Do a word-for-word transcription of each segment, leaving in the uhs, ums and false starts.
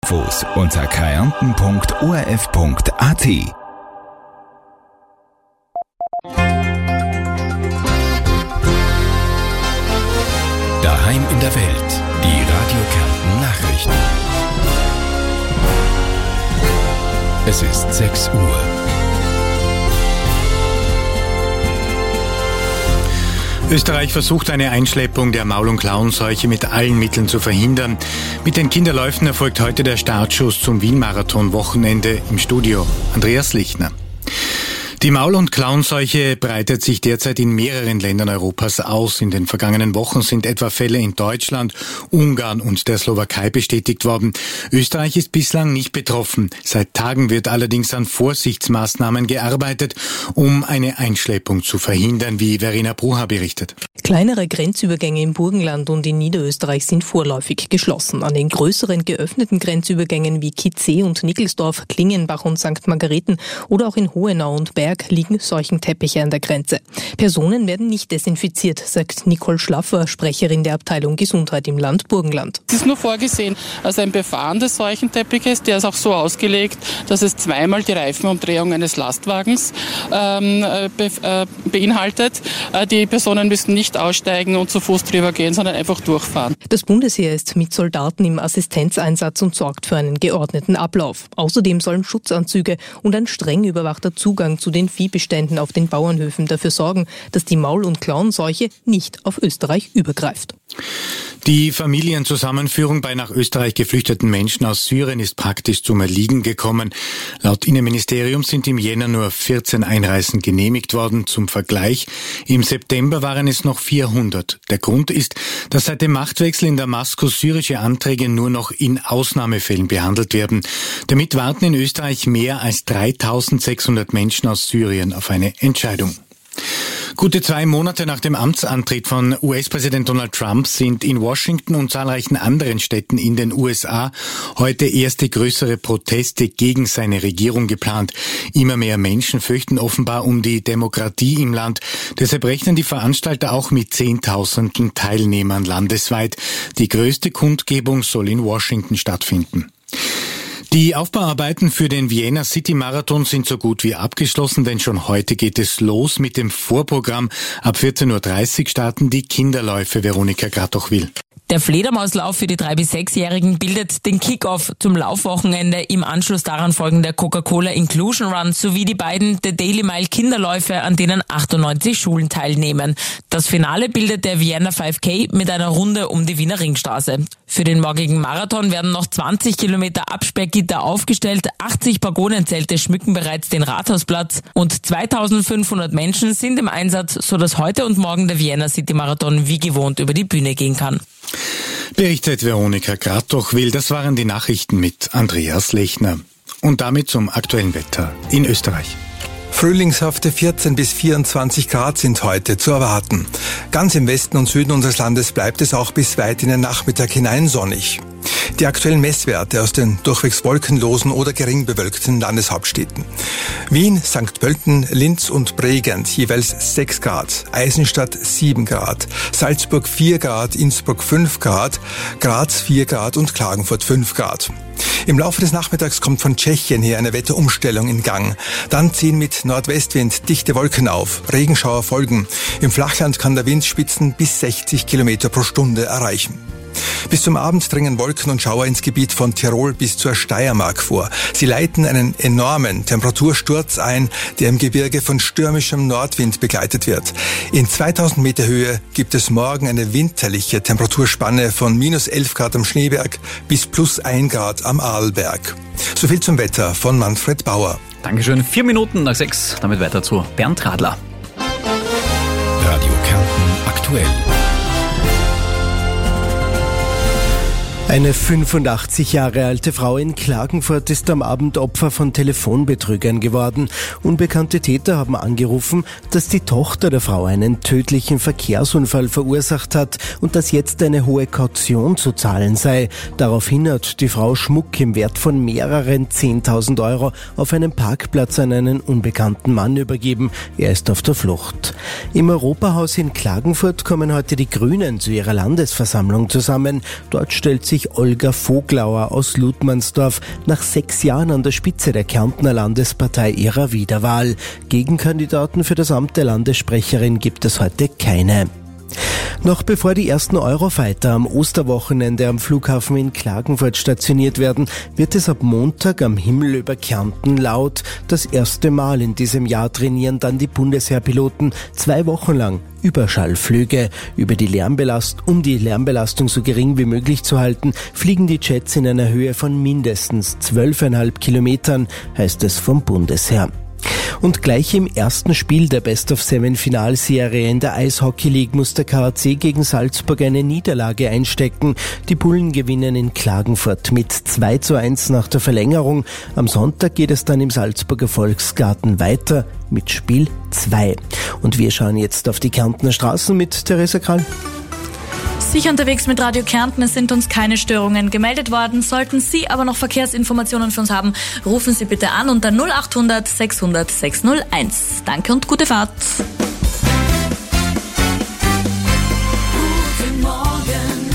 Infos unter kärnten punkt o r f punkt a t. Daheim in der Welt. Die Radio Kärnten Nachrichten. Es ist sechs Uhr. Österreich versucht eine Einschleppung der Maul- und Klauenseuche mit allen Mitteln zu verhindern. Mit den Kinderläufen erfolgt heute der Startschuss zum Wien-Marathon-Wochenende. Im Studio Andreas Lichtner. Die Maul- und Klauenseuche breitet sich derzeit in mehreren Ländern Europas aus. In den vergangenen Wochen sind etwa Fälle in Deutschland, Ungarn und der Slowakei bestätigt worden. Österreich ist bislang nicht betroffen. Seit Tagen wird allerdings an Vorsichtsmaßnahmen gearbeitet, um eine Einschleppung zu verhindern, wie Verena Bruha berichtet. Kleinere Grenzübergänge im Burgenland und in Niederösterreich sind vorläufig geschlossen. An den größeren geöffneten Grenzübergängen wie Kitzee und Nickelsdorf, Klingenbach und Sankt Margareten oder auch in Hohenau und Berg liegen Seuchenteppiche an der Grenze. Personen werden nicht desinfiziert, sagt Nicole Schlaffer, Sprecherin der Abteilung Gesundheit im Land Burgenland. Es ist nur vorgesehen, als ein Befahren des Seuchenteppiches, der ist auch so ausgelegt, dass es zweimal die Reifenumdrehung eines Lastwagens ähm, be, äh, beinhaltet. Äh, die Personen müssen nicht aussteigen und zu Fuß drüber gehen, sondern einfach durchfahren. Das Bundesheer ist mit Soldaten im Assistenzeinsatz und sorgt für einen geordneten Ablauf. Außerdem sollen Schutzanzüge und ein streng überwachter Zugang zu den Viehbeständen auf den Bauernhöfen dafür sorgen, dass die Maul- und Klauenseuche nicht auf Österreich übergreift. Die Familienzusammenführung bei nach Österreich geflüchteten Menschen aus Syrien ist praktisch zum Erliegen gekommen. Laut Innenministerium sind im Jänner nur vierzehn Einreisen genehmigt worden. Zum Vergleich, im September waren es noch vierhundert. Der Grund ist, dass seit dem Machtwechsel in Damaskus syrische Anträge nur noch in Ausnahmefällen behandelt werden. Damit warten in Österreich mehr als dreitausendsechshundert Menschen aus Syrien auf eine Entscheidung. Gute zwei Monate nach dem Amtsantritt von U S-Präsident Donald Trump sind in Washington und zahlreichen anderen Städten in den U S A heute erste größere Proteste gegen seine Regierung geplant. Immer mehr Menschen fürchten offenbar um die Demokratie im Land. Deshalb rechnen die Veranstalter auch mit Zehntausenden Teilnehmern landesweit. Die größte Kundgebung soll in Washington stattfinden. Die Aufbauarbeiten für den Vienna City Marathon sind so gut wie abgeschlossen, denn schon heute geht es los mit dem Vorprogramm. Ab vierzehn Uhr dreißig starten die Kinderläufe. Veronika Gratochwil. Der Fledermauslauf für die drei- bis sechsjährigen bildet den Kick-Off zum Laufwochenende. Im Anschluss daran folgen der Coca-Cola Inclusion Run sowie die beiden The Daily Mile Kinderläufe, an denen achtundneunzig Schulen teilnehmen. Das Finale bildet der Vienna fünf K mit einer Runde um die Wiener Ringstraße. Für den morgigen Marathon werden noch zwanzig Kilometer Absperrgitter aufgestellt, achtzig Pagonenzelte schmücken bereits den Rathausplatz und zweitausendfünfhundert Menschen sind im Einsatz, sodass heute und morgen der Vienna City Marathon wie gewohnt über die Bühne gehen kann. Berichtet Veronika Gratochwil. Das waren die Nachrichten mit Andreas Lechner. Und damit zum aktuellen Wetter in Österreich. Frühlingshafte vierzehn bis vierundzwanzig Grad sind heute zu erwarten. Ganz im Westen und Süden unseres Landes bleibt es auch bis weit in den Nachmittag hinein sonnig. Die aktuellen Messwerte aus den durchwegs wolkenlosen oder gering bewölkten Landeshauptstädten. Wien, Sankt Pölten, Linz und Bregenz jeweils sechs Grad, Eisenstadt sieben Grad, Salzburg vier Grad, Innsbruck fünf Grad, Graz vier Grad und Klagenfurt fünf Grad. Im Laufe des Nachmittags kommt von Tschechien her eine Wetterumstellung in Gang. Dann ziehen mit Nordwestwind dichte Wolken auf, Regenschauer folgen. Im Flachland kann der Wind Spitzen bis sechzig Kilometer pro Stunde erreichen. Bis zum Abend dringen Wolken und Schauer ins Gebiet von Tirol bis zur Steiermark vor. Sie leiten einen enormen Temperatursturz ein, der im Gebirge von stürmischem Nordwind begleitet wird. In zweitausend Meter Höhe gibt es morgen eine winterliche Temperaturspanne von minus elf Grad am Schneeberg bis plus ein Grad am Arlberg. So viel zum Wetter von Manfred Bauer. Dankeschön. Vier Minuten nach sechs, damit weiter zu Bernd Radler. Radio Kärnten aktuell. Eine fünfundachtzig Jahre alte Frau in Klagenfurt ist am Abend Opfer von Telefonbetrügern geworden. Unbekannte Täter haben angerufen, dass die Tochter der Frau einen tödlichen Verkehrsunfall verursacht hat und dass jetzt eine hohe Kaution zu zahlen sei. Daraufhin hat die Frau Schmuck im Wert von mehreren zehntausend Euro auf einem Parkplatz an einen unbekannten Mann übergeben. Er ist auf der Flucht. Im Europahaus in Klagenfurt kommen heute die Grünen zu ihrer Landesversammlung zusammen. Dort stellt sich sich Olga Voglauer aus Ludmannsdorf nach sechs Jahren an der Spitze der Kärntner Landespartei ihrer Wiederwahl. Gegenkandidaten für das Amt der Landessprecherin gibt es heute keine. Noch bevor die ersten Eurofighter am Osterwochenende am Flughafen in Klagenfurt stationiert werden, wird es ab Montag am Himmel über Kärnten laut. Das erste Mal in diesem Jahr trainieren dann die Bundesheerpiloten zwei Wochen lang Überschallflüge. Über die Lärmbelastung, um die Lärmbelastung so gering wie möglich zu halten, fliegen die Jets in einer Höhe von mindestens zwölfeinhalb Kilometern, heißt es vom Bundesheer. Und gleich im ersten Spiel der Best-of-Seven-Finalserie in der Eishockey League muss der K A C gegen Salzburg eine Niederlage einstecken. Die Bullen gewinnen in Klagenfurt mit zwei zu eins nach der Verlängerung. Am Sonntag geht es dann im Salzburger Volksgarten weiter mit Spiel zwei. Und wir schauen jetzt auf die Kärntner Straßen mit Theresa Krall. Sicher unterwegs mit Radio Kärnten, es sind uns keine Störungen gemeldet worden. Sollten Sie aber noch Verkehrsinformationen für uns haben, rufen Sie bitte an unter null acht hundert sechshundert sechshunderteins. Danke und gute Fahrt. Guten Morgen,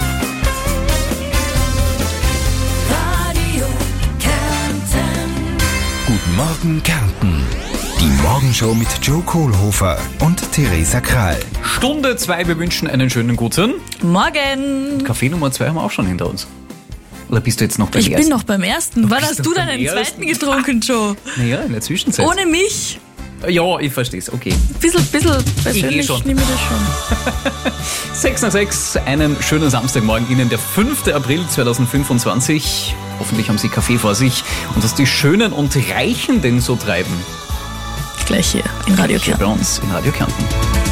Radio Kärnten. Guten Morgen, Kärnten. Die Morgenshow mit Joe Kohlhofer und Theresa Krall. Stunde zwei, wir wünschen einen schönen guten Morgen. Kaffee Nummer zwei haben wir auch schon hinter uns. Oder bist du jetzt noch beim ich ersten? Ich bin noch beim ersten. Wann hast du du beim deinen ersten? zweiten getrunken, Joe? Naja, in der Zwischenzeit. Ohne mich? Ja, ich verstehe es, okay. Ein bisschen, bisschen persönlich schon. nehme ich das schon. sechs nach sechs, einen schönen Samstagmorgen Ihnen, der fünfte April zweitausendfünfundzwanzig. Hoffentlich haben Sie Kaffee vor sich. Und was die Schönen und Reichen denn so treiben. Gleich hier in Radio Hier Kärnten. bei uns in Radio Kärnten.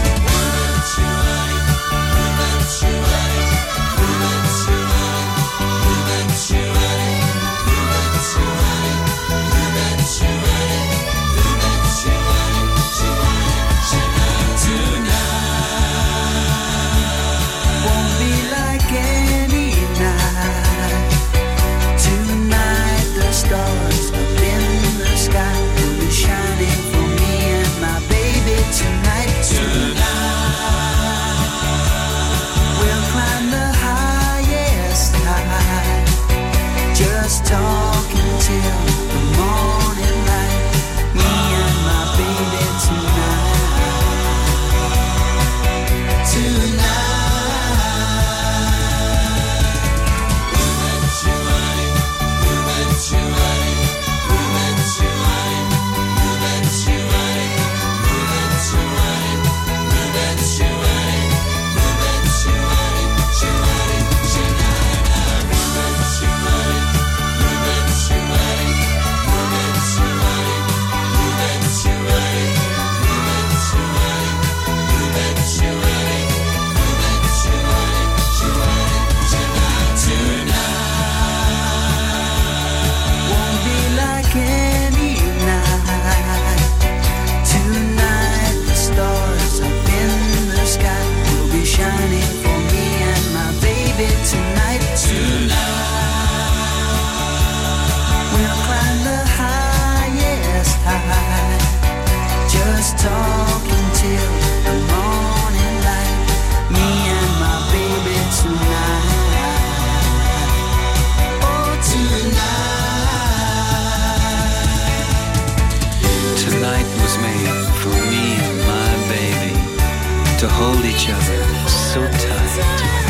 Hold each other so tight,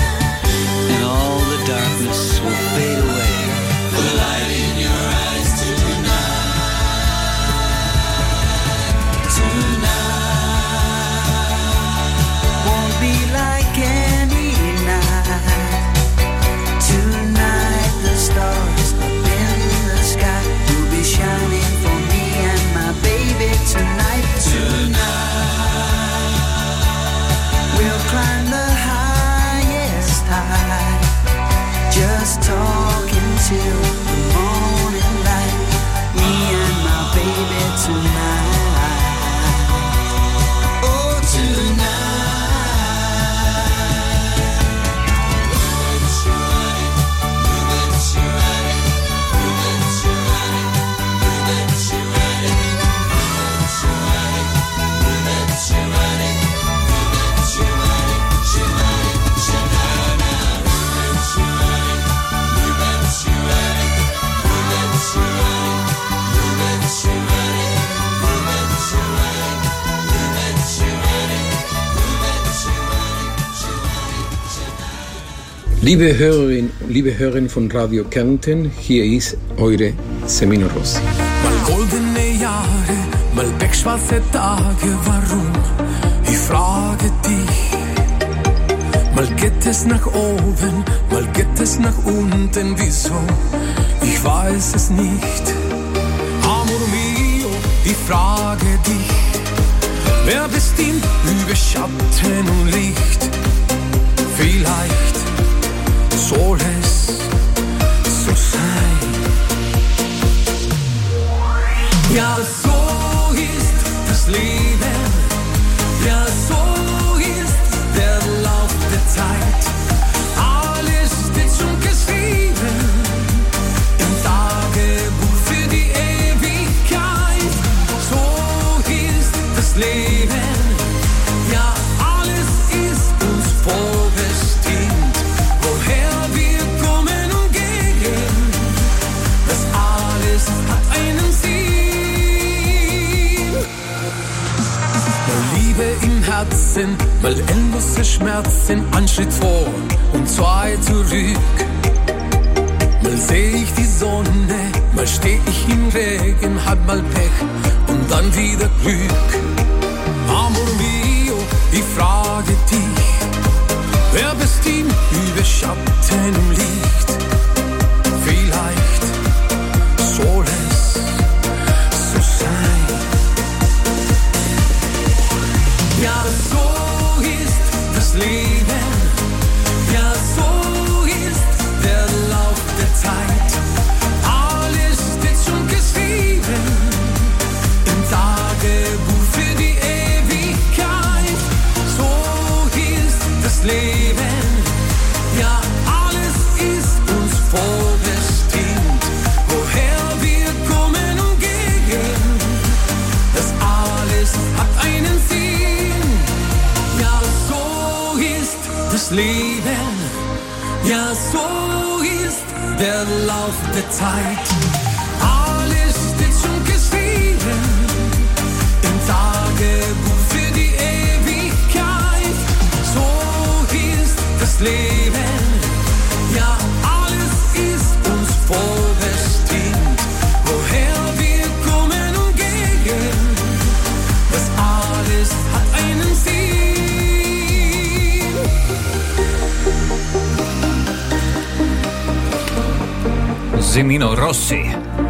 and all the darkness will fade away. The light in your eyes tonight, tonight won't be like any night. Tonight the stars up in the sky will be shining for me and my baby tonight. Tonight we'll climb the highest high, just talking. Liebe Hörerin, liebe Hörerin von Radio Kärnten, hier ist eure Semino Rossi. Mal goldene Jahre, mal pechschwarze Tage, warum? Ich frage dich. Mal geht es nach oben, mal geht es nach unten, wieso? Ich weiß es nicht. Amor mio, ich frage dich. Wer bestimmt über Schatten und Licht? Vielleicht soll es so sein. Ja, so ist das Leben. Ja, so ist der Lauf der Zeit. Alles steht schon geschrieben im Tagebuch für die Ewigkeit. So ist das Leben. Ja, alles ist uns vorbestimmt. Woher wir kommen und gehen, das alles hat einen Sinn. Mal Liebe im Herzen, mal endlose Schmerzen, ein Schritt vor und zwei zurück. Mal seh ich die Sonne, mal steh ich im Regen, hab mal Pech und dann wieder Glück. Amor mio, ich frage dich, wer bestimmt über Schatten und Licht? Vielleicht soll es so sein. Ja, so ist das Leben. Ja, so ist der Lauf der Zeit. Alles steht schon geschrieben im Tagebuch für die Ewigkeit. So ist das Leben. Ja, alles ist uns vorbestimmt. Woher wir kommen und gehen, das alles hat einen Sinn. Ja, so ist das Leben. Ja, so ist der Lauf der Zeit. Alles steht schon geschrieben im Tagebuch für die Ewigkeit. So ist das Leben. Ja, alles ist uns vorbestimmt. Woher wir kommen und gehen, das alles hat einen Sinn. Semino Rossi.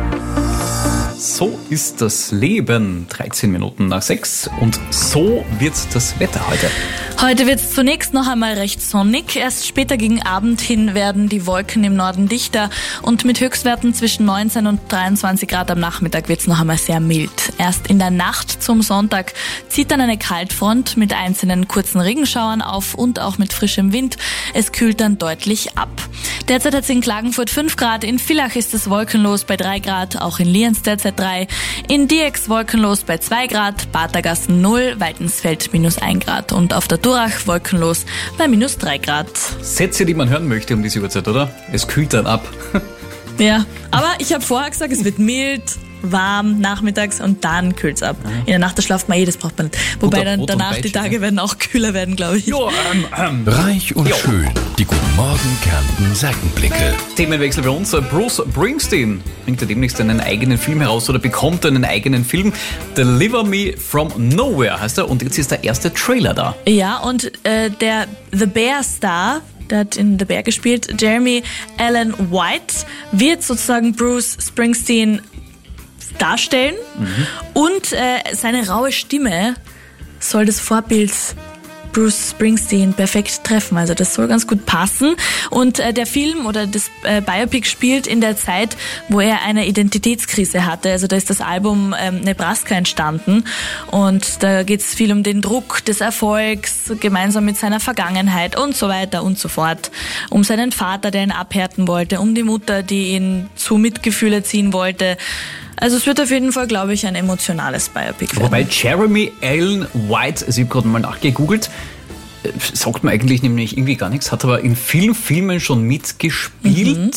So ist das Leben. dreizehn Minuten nach sechs und so wird das Wetter heute. Heute wird es zunächst noch einmal recht sonnig. Erst später gegen Abend hin werden die Wolken im Norden dichter und mit Höchstwerten zwischen neunzehn und dreiundzwanzig Grad am Nachmittag wird es noch einmal sehr mild. Erst in der Nacht zum Sonntag zieht dann eine Kaltfront mit einzelnen kurzen Regenschauern auf und auch mit frischem Wind. Es kühlt dann deutlich ab. Derzeit hat es in Klagenfurt fünf Grad, in Villach ist es wolkenlos bei drei Grad, auch in Lienz derzeit drei, in Diex wolkenlos bei zwei Grad, Badergassen null, Weidensfeld minus ein Grad und auf der Durach wolkenlos bei minus drei Grad. Sätze, die man hören möchte um diese Uhrzeit, oder? Es kühlt dann ab. Ja, aber ich habe vorher gesagt, es wird mild, warm nachmittags und dann kühlt's ab. In der Nacht, da schlaft man eh, das braucht man nicht. Wobei dann danach die Tage werden auch kühler werden, glaube ich. Jo, ähm, ähm. Reich und Jo. schön. Die Guten Morgen Kärnten Seitenblicke. Themenwechsel bei uns. Bruce Springsteen bringt ja demnächst einen eigenen Film heraus oder bekommt einen eigenen Film. Deliver Me From Nowhere heißt er und jetzt ist der erste Trailer da. Ja, und äh, der The Bear Star, der hat in The Bear gespielt, Jeremy Allen White, wird sozusagen Bruce Springsteen darstellen mhm. und äh, seine raue Stimme soll das Vorbild Bruce Springsteen perfekt treffen. Also das soll ganz gut passen. Und äh, der Film oder das äh, Biopic spielt in der Zeit, wo er eine Identitätskrise hatte. Also da ist das Album ähm, Nebraska entstanden und da geht es viel um den Druck des Erfolgs, gemeinsam mit seiner Vergangenheit und so weiter und so fort. Um seinen Vater, der ihn abhärten wollte, um die Mutter, die ihn zu Mitgefühl erziehen wollte. Also es wird auf jeden Fall, glaube ich, ein emotionales Biopic werden. Wobei Jeremy Allen White, also ich habe gerade mal nachgegoogelt, sagt mir eigentlich nämlich irgendwie gar nichts, hat aber in vielen Filmen schon mitgespielt. Mhm.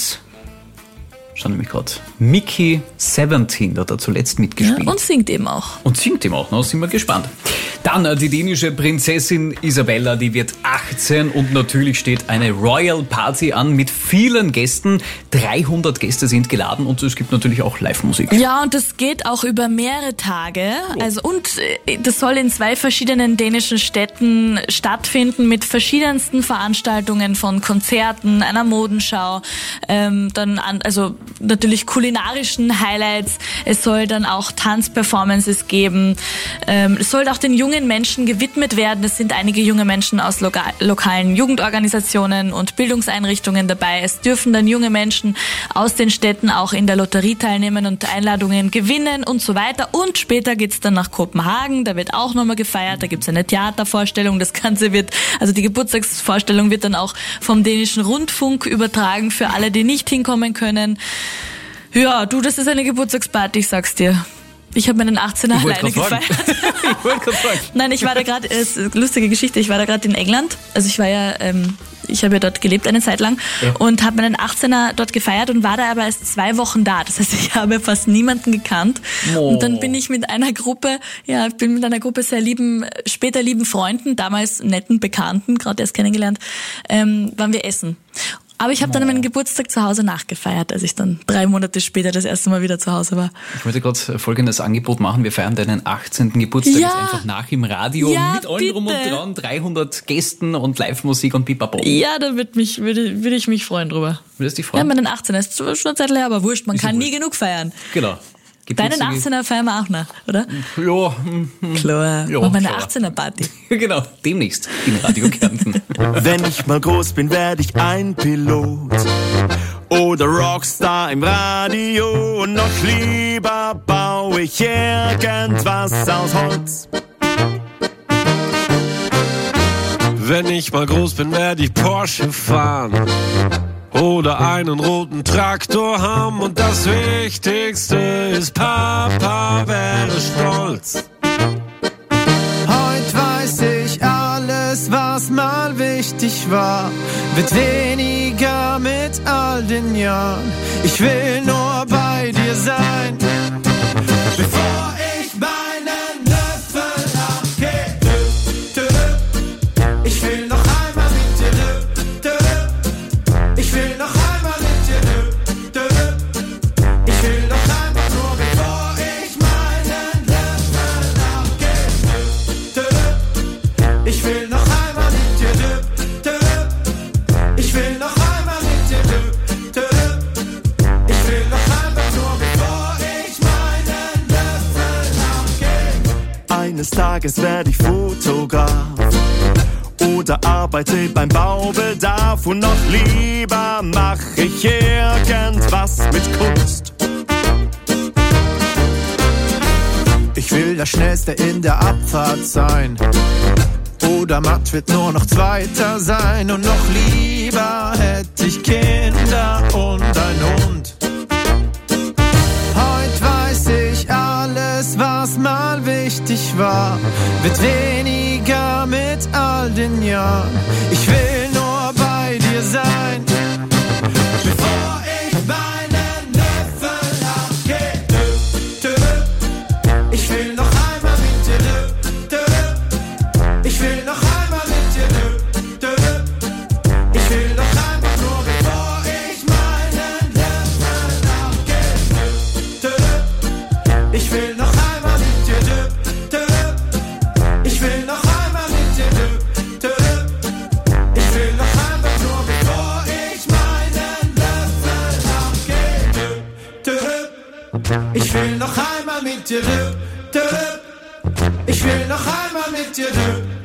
Schau nämlich gerade. Mickey siebzehn, da hat er zuletzt mitgespielt. Ja, und singt eben auch. Und singt eben auch, ne? Sind wir gespannt. Dann äh, die dänische Prinzessin Isabella, die wird achtzehn und natürlich steht eine Royal Party an mit vielen Gästen. dreihundert Gäste sind geladen und es gibt natürlich auch Live-Musik. Ja, und das geht auch über mehrere Tage. Also und äh, das soll in zwei verschiedenen dänischen Städten stattfinden mit verschiedensten Veranstaltungen von Konzerten, einer Modenschau, ähm, dann an, also natürlich kulinarischen Highlights. Es soll dann auch Tanzperformances geben. Ähm, es soll auch den jungen Menschen gewidmet werden. Es sind einige junge Menschen aus loka- lokalen Jugendorganisationen und Bildungseinrichtungen dabei. Es dürfen dann junge Menschen aus den Städten auch in der Lotterie teilnehmen und Einladungen gewinnen und so weiter. Und später geht's dann nach Kopenhagen. Da wird auch nochmal gefeiert. Da gibt's eine Theatervorstellung. Das Ganze wird, also die Geburtstagsvorstellung wird dann auch vom dänischen Rundfunk übertragen für alle, die nicht hinkommen können. Ja, du, das ist eine Geburtstagsparty, ich sag's dir. Ich habe meinen achtzehner alleine gefeiert. Ich wollte gerade sagen. Nein, ich war da gerade, es ist eine lustige Geschichte, ich war da gerade in England. Also ich war ja, ähm, ich habe ja dort gelebt eine Zeit lang ja. und habe meinen achtzehner dort gefeiert und war da aber erst zwei Wochen da. Das heißt, ich habe fast niemanden gekannt. Oh. Und dann bin ich mit einer Gruppe, ja, ich bin mit einer Gruppe sehr lieben, später lieben Freunden, damals netten Bekannten, gerade erst kennengelernt, ähm, waren wir essen. Aber ich habe dann meinen Geburtstag zu Hause nachgefeiert, als ich dann drei Monate später das erste Mal wieder zu Hause war. Ich wollte gerade folgendes Angebot machen. Wir feiern deinen achtzehnten Geburtstag ja. jetzt einfach nach im Radio ja, mit allen bitte. drum und dran, dreihundert Gästen und Live-Musik und pipapo. Ja, da würde mich, würde, würde ich mich freuen drüber. Würdest du dich freuen? Ja, meinen achtzehner ist schon eine Zeit her, aber wurscht, man ist kann nie wurscht. genug feiern. Genau. Deinen achtzehner feiern wir auch noch, oder? Ja. Klar, ja, machen wir eine klar. achtzehner Party. Genau, demnächst im Radio Kärnten. Wenn ich mal groß bin, werde ich ein Pilot oder Rockstar im Radio. Und noch lieber baue ich irgendwas aus Holz. Wenn ich mal groß bin, werde ich Porsche fahren oder einen roten Traktor haben. Und das Wichtigste ist, Papa wäre stolz. Heute weiß ich alles, was mal wichtig war, wird weniger mit all den Jahren. Ich will nur bei dir sein, bevor ich meinen Löffel abgebe. Ich will noch einmal mit dir. Ich will noch einmal mit dir. Ich will noch einmal nur, bevor ich meinen Löffel abgebe. Ich will noch einmal mit dir. Ich will noch einmal mit dir. Ich will noch einmal nur, bevor ich meinen Löffel abgebe. Eines Tages werde ich Fotograf oder arbeite beim Baubedarf. Und noch lieber mach ich irgendwas mit Kunst. Ich will der Schnellste in der Abfahrt sein oder Matt wird nur noch Zweiter sein. Und noch lieber hätte ich Kinder und ein Hund. Heute weiß ich alles, was mal wichtig war, wird weniger mit all den Jahren. Ich will nur bei dir sein, bevor ich meinen Löffel abgebe. Ich will noch einmal mit dir. Ich will noch einmal mit dir. Ich will noch einmal nur, bevor ich meinen Löffel abgebe. Ich will noch einmal mit dir. Ich will noch einmal mit dir. Ich will noch einmal nur, bevor ich meinen Löffel abgebe. Ich will noch einmal mit dir. Ich will noch einmal mit dir.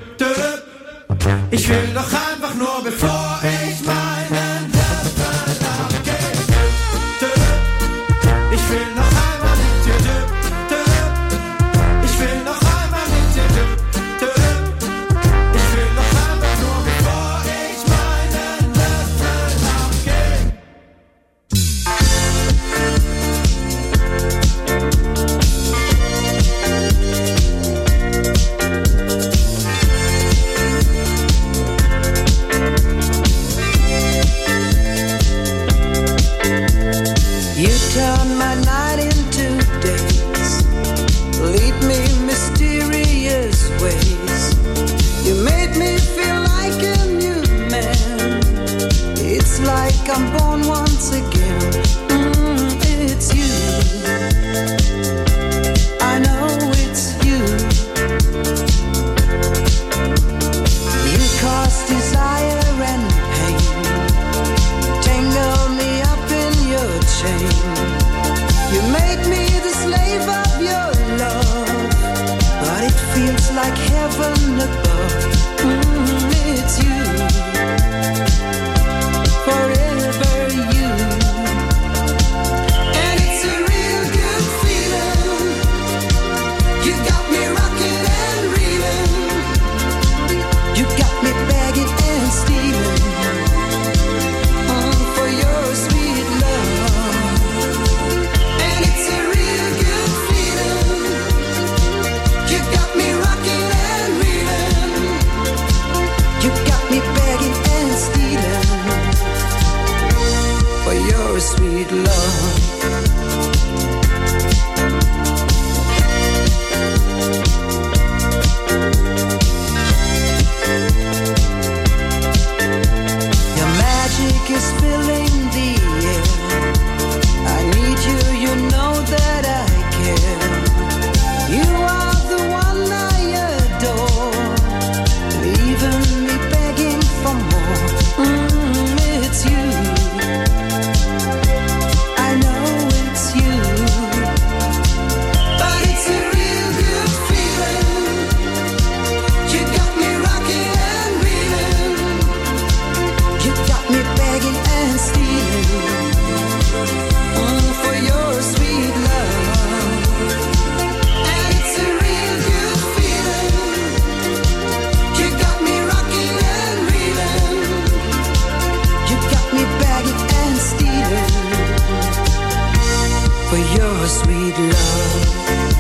Ich will noch einfach nur, bevor ich meinen Löffel abgebe. Ich will noch einmal mit dir. Ich will noch einmal mit dir. Ich will noch einfach nur, bevor ich meinen Löffel abgebe. You turn my night into days, lead me mysterious endless ways. You made me feel like a new man. It's like I'm born once again. Mm, it's you. I know it's you. You cause desire and pain. Tangle me up in your chain. You make me the slave of your love, but it feels like heaven above. Mm, it's you, forever you. And it's a real good feeling. You got me rocking and reeling. You got me begging and stealing. Mm, for your sweet love. And it's a real good feeling. You got me rocking and reeling. You got me begging and stealing for your sweet love. Your magic is filling the air. I need you, you know that I care. You are the one I adore, leaving me begging for more. Mm, it's you. I know it's you. But it's a real good feeling. You got me rocking and reeling. You got me begging and stealing. Mm, for your sweet love. And it's a real good feeling. You got me rocking and reeling. You got me begging and stealing for your sweet love.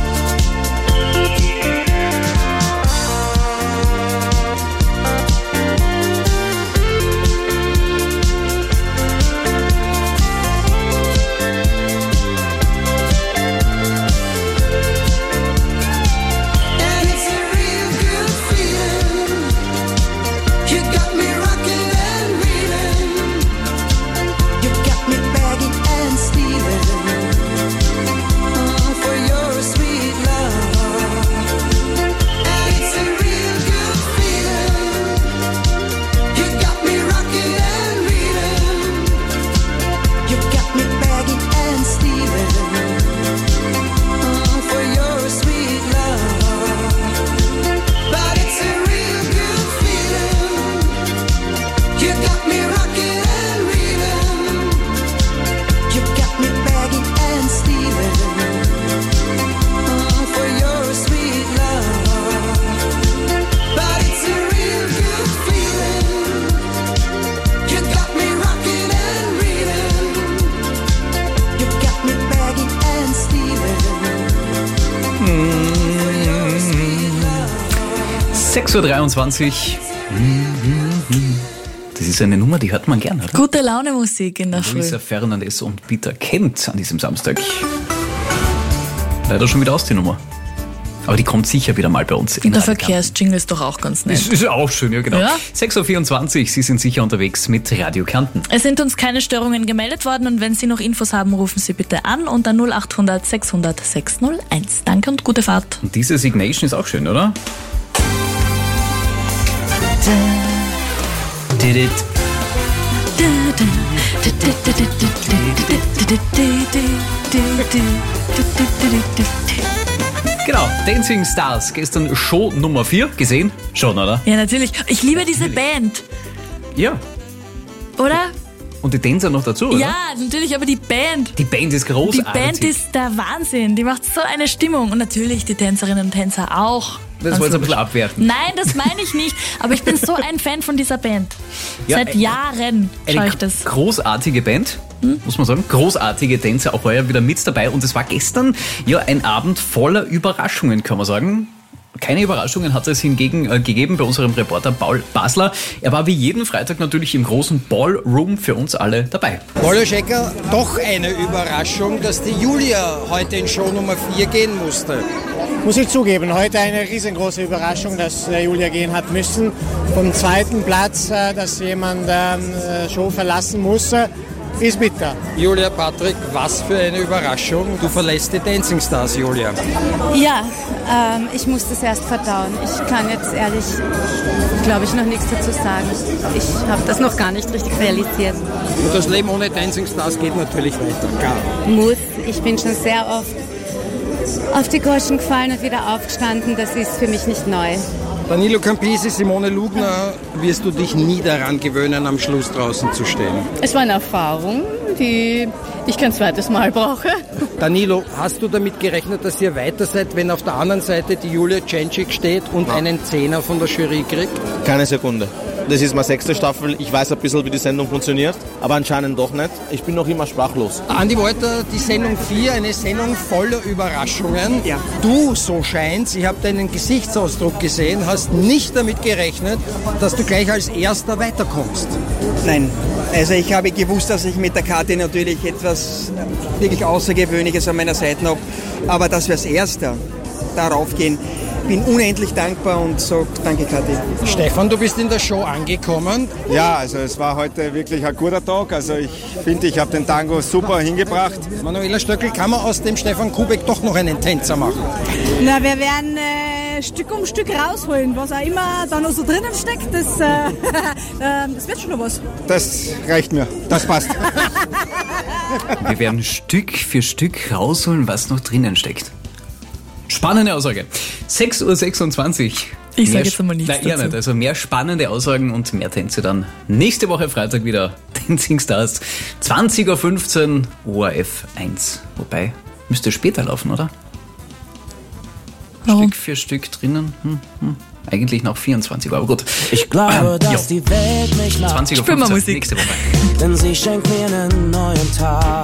And it's a real good feeling. You got me rocking and reeling. You got me begging and stealing. Mm, for your sweet love. And it's a real good feeling. You got me rocking and reeling. You got me begging and stealing. Mm, for your sweet love. But it's a real good feeling. You got me rocking and reeling. You got me begging and stealing. Mm, for your sweet love. But it's a real good feeling. You got me rocking and reeling. You got me begging and stealing. For your sweet love. sechs Uhr dreiundzwanzig. Das ist eine Nummer, die hört man gerne, oder? Gute Laune Musik in der Früh. Luisa Fernandes und Peter Kent an diesem Samstag. Leider schon wieder aus, die Nummer. Aber die kommt sicher wieder mal bei uns. in Der Radio Kärnten. Verkehrsjingle ist doch auch ganz nett. Das ist auch schön, ja genau. Ja. sechs Uhr vierundzwanzig, Sie sind sicher unterwegs mit Radio Kärnten. Es sind uns keine Störungen gemeldet worden und wenn Sie noch Infos haben, rufen Sie bitte an unter null acht hundert sechshundert sechshunderteins. Danke und gute Fahrt. Und diese Signation ist auch schön, oder? Did Genau, Dancing Stars, gestern Show Nummer vier, gesehen? Schon, oder? Ja, natürlich. Ich liebe diese Band, Ja. oder? Und die Tänzer noch dazu, oder? Ja, natürlich, aber die Band. Die Band ist Die großartig. Band ist der Wahnsinn. Die macht so eine Stimmung. Und natürlich die Tänzerinnen und Tänzer auch. Das wollte ich ein bisschen abwerten. Nein, das meine ich nicht. Aber ich bin so ein Fan von dieser Band. Ja, Seit ein- Jahren schaue Eine ich das. großartige Band, muss man sagen. Großartige Tänzer, auch heuer wieder mit dabei. Und es war gestern ja ein Abend voller Überraschungen, kann man sagen. Keine Überraschungen hat es hingegen äh, gegeben bei unserem Reporter Paul Basler. Er war wie jeden Freitag natürlich im großen Ballroom für uns alle dabei. Molly Schecker, doch eine Überraschung, dass die Julia heute in Show Nummer vier gehen musste. Muss ich zugeben, heute eine riesengroße Überraschung, dass äh, Julia gehen hat müssen. Vom zweiten Platz, äh, dass jemand ähm, äh, Show verlassen muss, äh, ist bitter. Julia, Patrick, was für eine Überraschung. Du verlässt die Dancing Stars, Julia. Ja, ähm, ich muss das erst verdauen. Ich kann jetzt ehrlich, glaube ich, noch nichts dazu sagen. Ich habe das noch gar nicht richtig realisiert. Und das Leben ohne Dancing Stars geht natürlich weiter, klar. Muss. Ich bin schon sehr oft auf die Goschen gefallen und wieder aufgestanden. Das ist für mich nicht neu. Danilo Campisi, Simone Lugner, wirst du dich nie daran gewöhnen, am Schluss draußen zu stehen? Es war eine Erfahrung, die ich kein zweites Mal brauche. Danilo, hast du damit gerechnet, dass ihr weiter seid, wenn auf der anderen Seite die Julia Cencic steht und einen Zehner von der Jury kriegt? Keine Sekunde. Das ist meine sechste Staffel. Ich weiß ein bisschen, wie die Sendung funktioniert, aber anscheinend doch nicht. Ich bin noch immer sprachlos. Andi Wolter, die Sendung vier, eine Sendung voller Überraschungen. Ja. Du, so scheint's, ich habe deinen Gesichtsausdruck gesehen, hast nicht damit gerechnet, dass du gleich als Erster weiterkommst. Nein, also ich habe gewusst, dass ich mit der Kathi natürlich etwas wirklich Außergewöhnliches an meiner Seite habe, aber dass wir als Erster darauf gehen, bin unendlich dankbar und sage danke, Kathi. Stefan, du bist in der Show angekommen. Ja, also es war heute wirklich ein guter Tag. Also ich finde, ich habe den Tango super hingebracht. Manuela Stöckel, kann man aus dem Stefan Kubek doch noch einen Tänzer machen? Na, wir werden äh, Stück um Stück rausholen, was auch immer da noch so drinnen steckt. Das, äh, äh, das wird schon noch was. Das reicht mir, das passt. Wir werden Stück für Stück rausholen, was noch drinnen steckt. Spannende Aussage. sechs Uhr sechsundzwanzig. Ich sage jetzt einmal nichts dazu. Nein, nicht. Also mehr spannende Aussagen und mehr Tänze dann nächste Woche Freitag wieder. Dancing Stars. zwanzig Uhr fünfzehn, O R F eins. Wobei, müsste später laufen, oder? Warum? Stück für Stück drinnen. Hm, hm. Eigentlich noch vierundzwanzig Uhr, aber gut. Ich glaube, dass jo. die Welt mich mag. zwanzig Uhr fünfzehn, nächste Woche. Denn sie schenkt mir einen neuen Tag.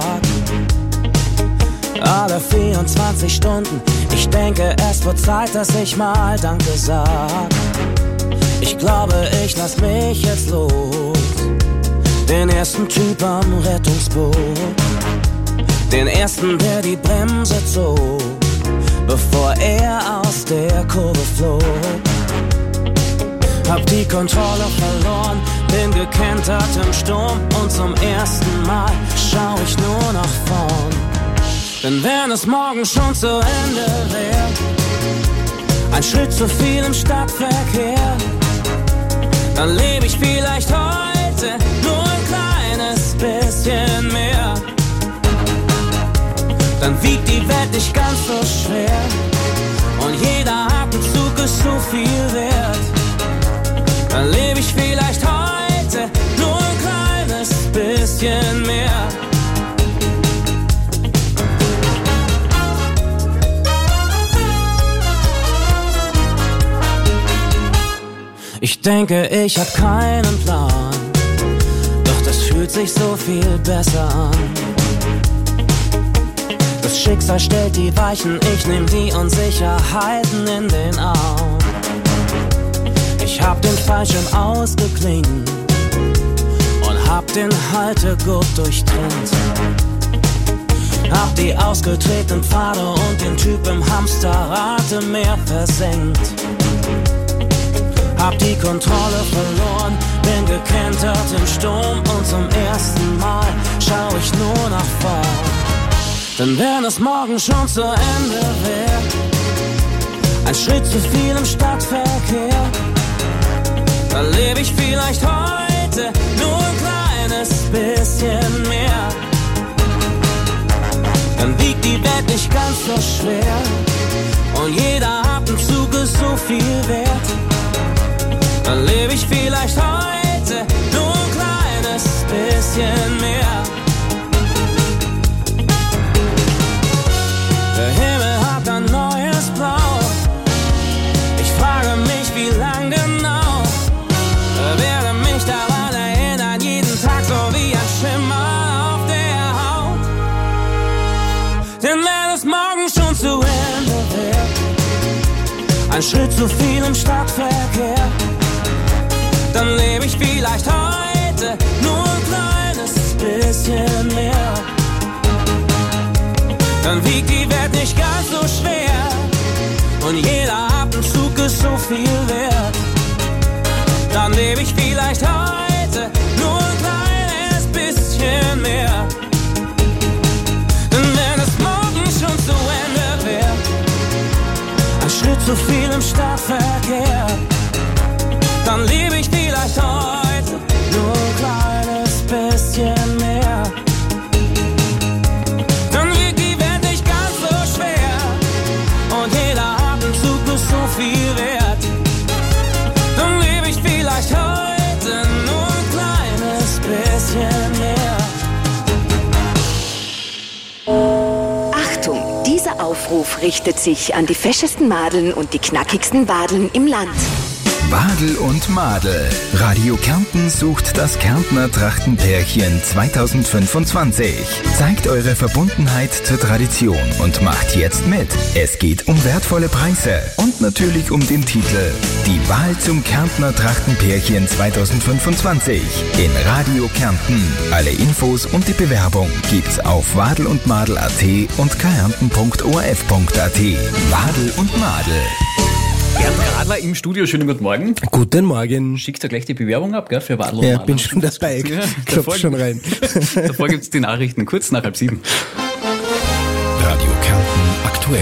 Alle vierundzwanzig Stunden, ich denke, es wird Zeit, dass ich mal Danke sag. Ich glaube, ich lass mich jetzt los, den ersten Typ am Rettungsboot, den ersten, der die Bremse zog, bevor er aus der Kurve flog. Hab die Kontrolle verloren, bin gekentert im Sturm und zum ersten Mal schau ich nur nach vorn. Denn wenn es morgen schon zu Ende wäre, ein Schritt zu viel im Stadtverkehr, dann lebe ich vielleicht heute nur ein kleines bisschen mehr. Dann wiegt die Welt nicht ganz so schwer und jeder Atemzug ist so viel wert. Dann lebe ich vielleicht heute nur ein kleines bisschen mehr. Ich denke, ich hab keinen Plan, doch das fühlt sich so viel besser an. Das Schicksal stellt die Weichen, ich nehm die Unsicherheiten in den Arm. Ich hab den Fallschirm ausgeklingt und hab den Haltegurt durchtrennt. Hab die ausgetretenen Pfade und den Typ im Hamsterrad im Meer versenkt. Hab die Kontrolle verloren, bin gekentert im Sturm und zum ersten Mal schau ich nur nach vorn. Denn wenn es morgen schon zu Ende wäre, ein Schritt zu viel im Stadtverkehr, dann lebe ich vielleicht heute nur ein kleines bisschen mehr. Dann wiegt die Welt nicht ganz so schwer und jeder Atemzug ist so viel wert. Dann lebe ich vielleicht heute nur ein kleines bisschen mehr. Der Himmel hat ein neues Blau. Ich frage mich, wie lang genau. Werde mich daran erinnern, jeden Tag so wie ein Schimmer auf der Haut. Denn wenn es morgen schon zu Ende wäre, ein Schritt zu viel im Stadtverkehr. Dann lebe ich vielleicht heute nur ein kleines bisschen mehr. Dann wiegt die Welt nicht ganz so schwer und jeder Atemzug ist so viel wert. Dann lebe ich vielleicht heute nur ein kleines bisschen mehr. Denn wenn es morgen schon zu Ende wäre, ein Schritt zu viel im Stadtverkehr, dann lebe ich vielleicht heute nur ein kleines bisschen mehr. Dann wiegt die Welt nicht ganz so schwer und jeder Atemzug ist so viel wert. Dann lebe ich vielleicht heute nur ein kleines bisschen mehr. Achtung, dieser Aufruf richtet sich an die feschesten Madeln und die knackigsten Wadeln im Land. Wadel und Madel. Radio Kärnten sucht das Kärntner Trachtenpärchen zweitausendfünfundzwanzig. Zeigt eure Verbundenheit zur Tradition und macht jetzt mit. Es geht um wertvolle Preise und natürlich um den Titel Die Wahl zum Kärntner Trachtenpärchen zweitausendfünfundzwanzig in Radio Kärnten. Alle Infos und die Bewerbung gibt's auf wadelundmadel.at und kärnten punkt o r f punkt a t. Wadel und Madel. Bernd Radler im Studio, schönen guten Morgen. Guten Morgen. Schickt er gleich die Bewerbung ab, gell, für Wadl und Ja, Madel. bin schon dabei. Ja, Klopf schon rein. Davor gibt's die Nachrichten, kurz nach halb sieben. Radio Kärnten aktuell.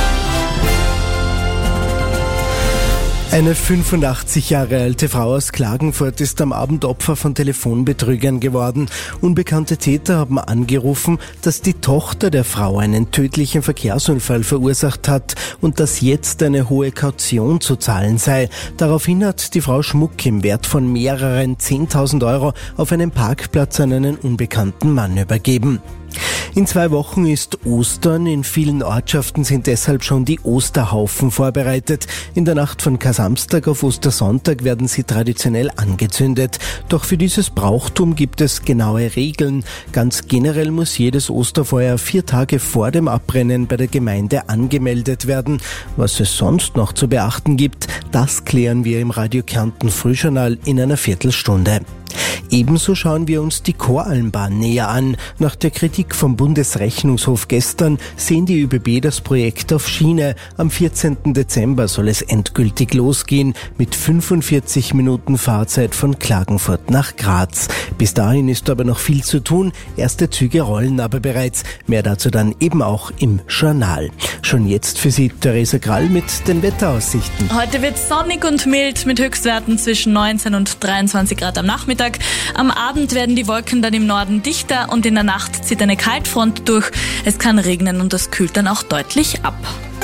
Eine fünfundachtzig Jahre alte Frau aus Klagenfurt ist am Abend Opfer von Telefonbetrügern geworden. Unbekannte Täter haben angerufen, dass die Tochter der Frau einen tödlichen Verkehrsunfall verursacht hat und dass jetzt eine hohe Kaution zu zahlen sei. Daraufhin hat die Frau Schmuck im Wert von mehreren zehntausend Euro auf einem Parkplatz an einen unbekannten Mann übergeben. In zwei Wochen ist Ostern. In vielen Ortschaften sind deshalb schon die Osterhaufen vorbereitet. In der Nacht von Kar-Samstag auf Ostersonntag werden sie traditionell angezündet. Doch für dieses Brauchtum gibt es genaue Regeln. Ganz generell muss jedes Osterfeuer vier Tage vor dem Abbrennen bei der Gemeinde angemeldet werden. Was es sonst noch zu beachten gibt, das klären wir im Radio Kärnten Frühjournal in einer Viertelstunde. Ebenso schauen wir uns die Koralmbahn näher an. Nach der Kritik vom Bundesrechnungshof gestern sehen die ÖBB das Projekt auf Schiene. Am vierzehnten Dezember soll es endgültig losgehen mit fünfundvierzig Minuten Fahrzeit von Klagenfurt nach Graz. Bis dahin ist aber noch viel zu tun. Erste Züge rollen aber bereits. Mehr dazu dann eben auch im Journal. Schon jetzt für Sie Theresa Krall mit den Wetteraussichten. Heute wird sonnig und mild mit Höchstwerten zwischen neunzehn und dreiundzwanzig Grad am Nachmittag. Am Abend werden die Wolken dann im Norden dichter und in der Nacht zieht eine Kaltfront durch. Es kann regnen und es kühlt dann auch deutlich ab.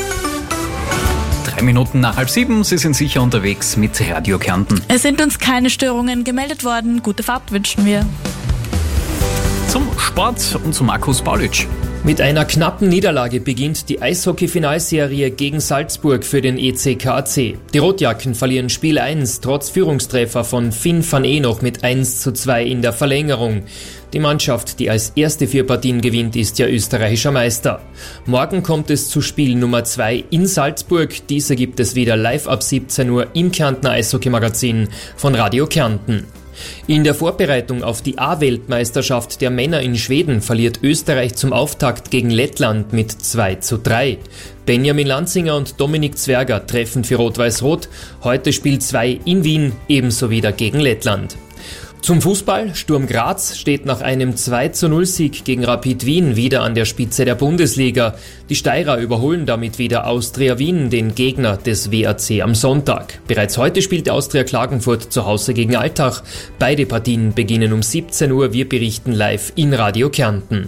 Drei Minuten nach halb sieben, Sie sind sicher unterwegs mit Radio Kärnten. Es sind uns keine Störungen gemeldet worden. Gute Fahrt wünschen wir. Zum Sport und zu Markus Paulitsch. Mit einer knappen Niederlage beginnt die Eishockey-Finalserie gegen Salzburg für den E C K A C. Die Rotjacken verlieren Spiel eins, trotz Führungstreffer von Finn van Enoch mit eins zu zwei in der Verlängerung. Die Mannschaft, die als erste vier Partien gewinnt, ist ja österreichischer Meister. Morgen kommt es zu Spiel Nummer zwei in Salzburg. Diese gibt es wieder live ab siebzehn Uhr im Kärntner Eishockey-Magazin von Radio Kärnten. In der Vorbereitung auf die A-Weltmeisterschaft der Männer in Schweden verliert Österreich zum Auftakt gegen Lettland mit zwei zu drei. Benjamin Lanzinger und Dominik Zwerger treffen für Rot-Weiß-Rot. Heute Spiel zwei in Wien, ebenso wieder gegen Lettland. Zum Fußball. Sturm Graz steht nach einem zwei zu null Sieg gegen Rapid Wien wieder an der Spitze der Bundesliga. Die Steirer überholen damit wieder Austria Wien, den Gegner des W A C am Sonntag. Bereits heute spielt Austria Klagenfurt zu Hause gegen Altach. Beide Partien beginnen um siebzehn Uhr. Wir berichten live in Radio Kärnten.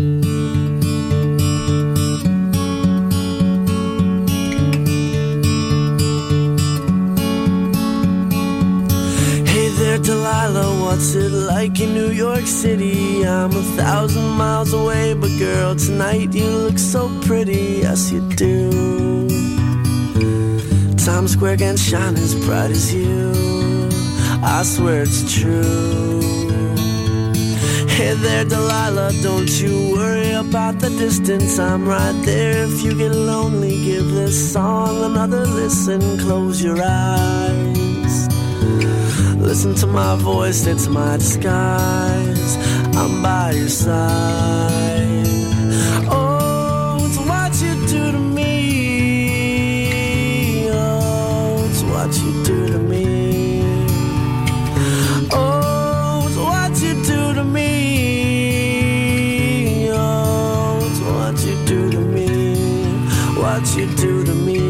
Delilah, what's it like in New York City? I'm a thousand miles away, but girl, tonight you look so pretty, yes you do. Times Square can shine as bright as you, I swear it's true. Hey there, Delilah, don't you worry about the distance. I'm right there if you get lonely. Give this song another listen. Close your eyes. Listen to my voice, it's my disguise. I'm by your side. Oh, it's what you do to me. Oh, it's what you do to me. Oh, it's what you do to me. Oh, it's what you do to me. What you do to me.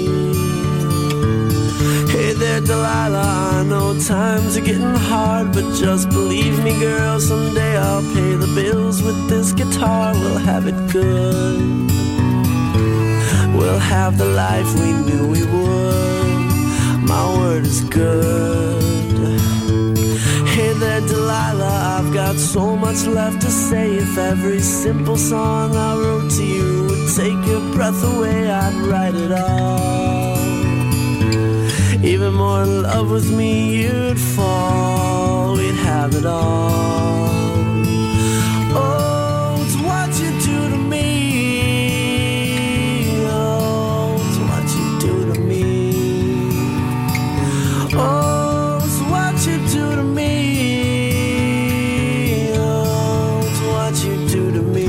Hey there, Delilah, I know times are getting hard, but just believe me, girl, someday I'll pay the bills with this guitar. We'll have it good. We'll have the life we knew we would. My word is good. Hey there, Delilah, I've got so much left to say. If every simple song I wrote to you would take your breath away, I'd write it all. Even more in love with me, you'd fall. We'd have it all. Oh, it's what you do to me. Oh, it's what you do to me. Oh, it's what you do to me. Oh, it's what you do to me.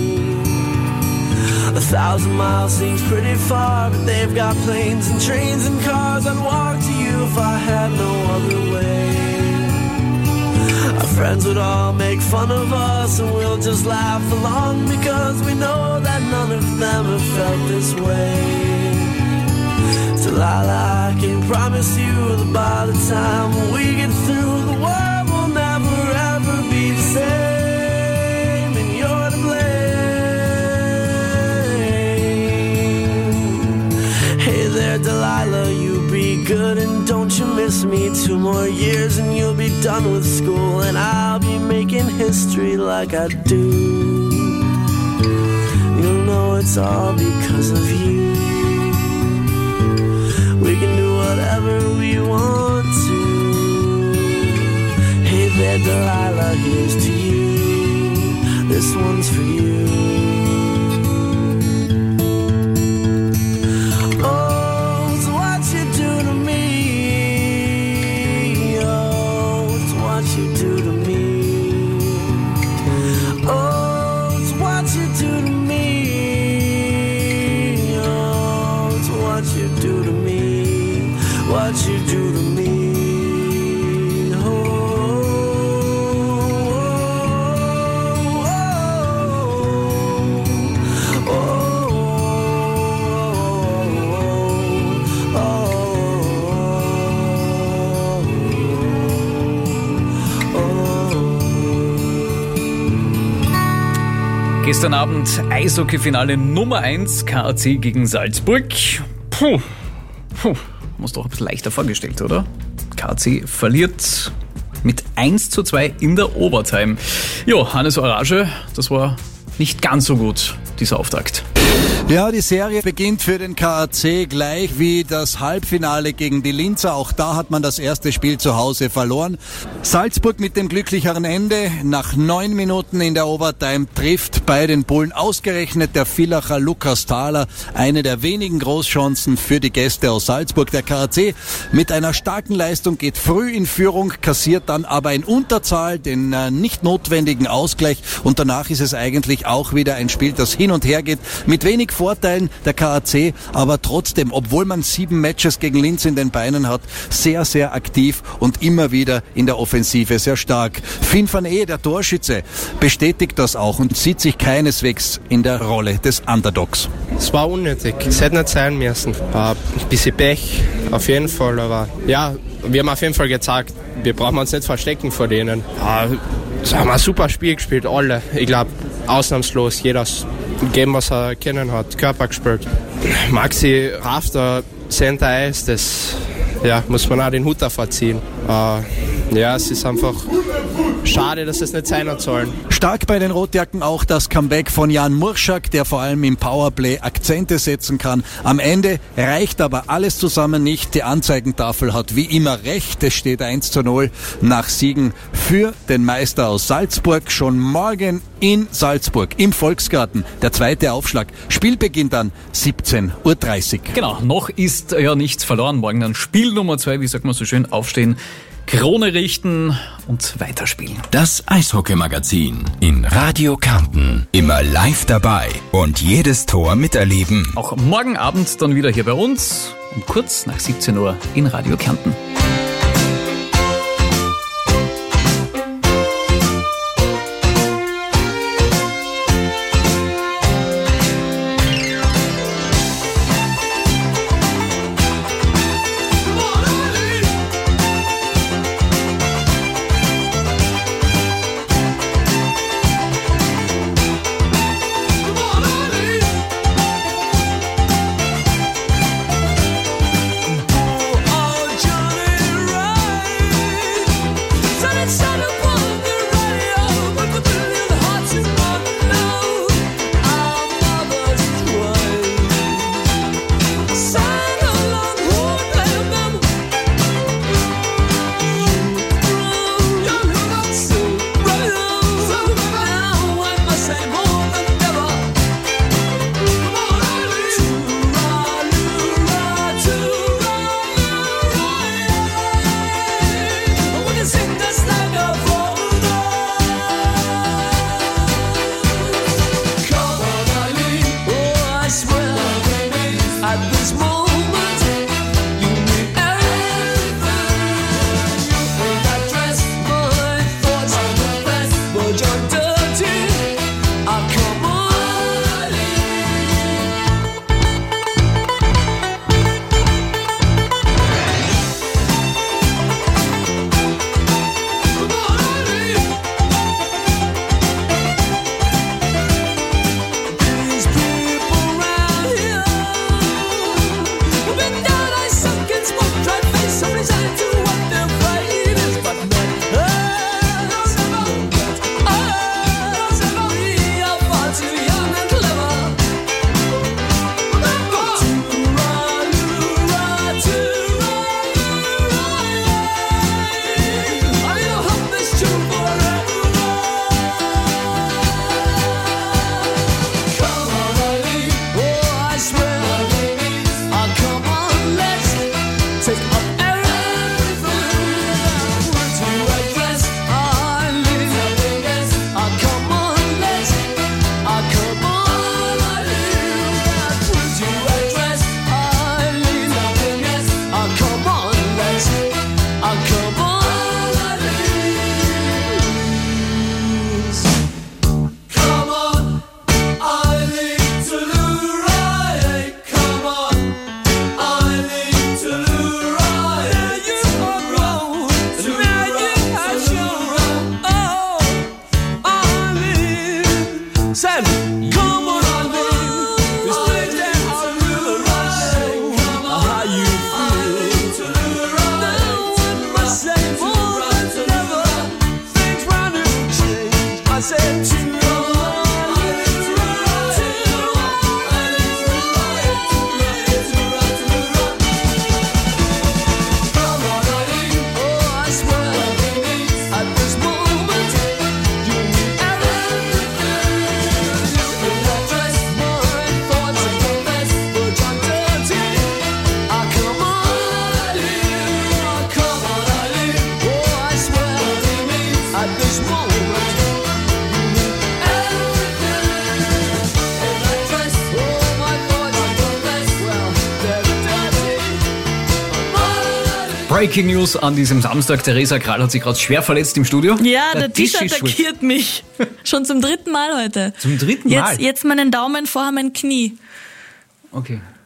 A thousand miles seems pretty far, but they've got planes and trains and cars. I'd walk to you if I had no other way. Our friends would all make fun of us, and we'll just laugh along because we know that none of them have felt this way. Delilah, I can promise you that by the time we get through, the world will never ever be the same, and you're to blame. Hey there, Delilah, you be good and don't you miss me. Two more years and you'll be done with school, and I'll be making history like I do. You'll know it's all because of you. We can do whatever we want to. Hey there, Delilah, here's to you. This one's for you. What you do to me. Oh, oh, oh, oh, oh, oh. Gestern Abend Eishockey-Finale Nummer eins, K A C gegen Salzburg. Puh, puh. Muss doch ein bisschen leichter vorgestellt, oder? K A C verliert mit eins zu zwei in der Overtime. Jo, Hannes Orage, das war nicht ganz so gut, dieser Auftakt. Ja, die Serie beginnt für den K A C gleich wie das Halbfinale gegen die Linzer. Auch da hat man das erste Spiel zu Hause verloren. Salzburg mit dem glücklicheren Ende. Nach neun Minuten in der Overtime trifft bei den Bullen ausgerechnet der Villacher Lukas Thaler eine der wenigen Großchancen für die Gäste aus Salzburg. Der K A C mit einer starken Leistung geht früh in Führung, kassiert dann aber in Unterzahl den äh, nicht notwendigen Ausgleich. Und danach ist es eigentlich auch wieder ein Spiel, das hin und her geht. Mit wenig Vorteilen der K A C, aber trotzdem, obwohl man sieben Matches gegen Linz in den Beinen hat, sehr, sehr aktiv und immer wieder in der Offensive sehr stark. Finn van Ee, der Torschütze, bestätigt das auch und sieht sich keineswegs in der Rolle des Underdogs. Es war unnötig, es hätte nicht sein müssen. Ein bisschen Pech, auf jeden Fall, aber ja, wir haben auf jeden Fall gezeigt, wir brauchen uns nicht verstecken vor denen. Es haben ein super Spiel gespielt, alle. Ich glaube, ausnahmslos, jeder gegeben, was er kennen hat, Körper gespielt. Maxi Rafter, Center Eis, das ja, muss man auch den Hut davor ziehen. Äh, ja, es ist einfach schade, dass es nicht sein hat sollen. Stark bei den Rotjacken auch das Comeback von Jan Murschak, der vor allem im Powerplay Akzente setzen kann. Am Ende reicht aber alles zusammen nicht. Die Anzeigentafel hat wie immer recht. Es steht eins zu null nach Siegen für den Meister aus Salzburg. Schon morgen in Salzburg im Volksgarten der zweite Aufschlag. Spielbeginn dann siebzehn Uhr dreißig. Genau, noch ist ja nichts verloren. Morgen dann Spiel Nummer zwei, wie sagt man so schön, aufstehen, Krone richten und weiterspielen. Das Eishockey-Magazin in Radio Kärnten. Immer live dabei und jedes Tor miterleben. Auch morgen Abend dann wieder hier bei uns um kurz nach siebzehn Uhr in Radio Kärnten. Breaking News an diesem Samstag. Theresa Krall hat sich gerade schwer verletzt im Studio. Ja, der, der Tisch attackiert mich. Schon zum dritten Mal heute. Zum dritten Mal? Jetzt, jetzt meinen Daumen vor mein Knie. Okay.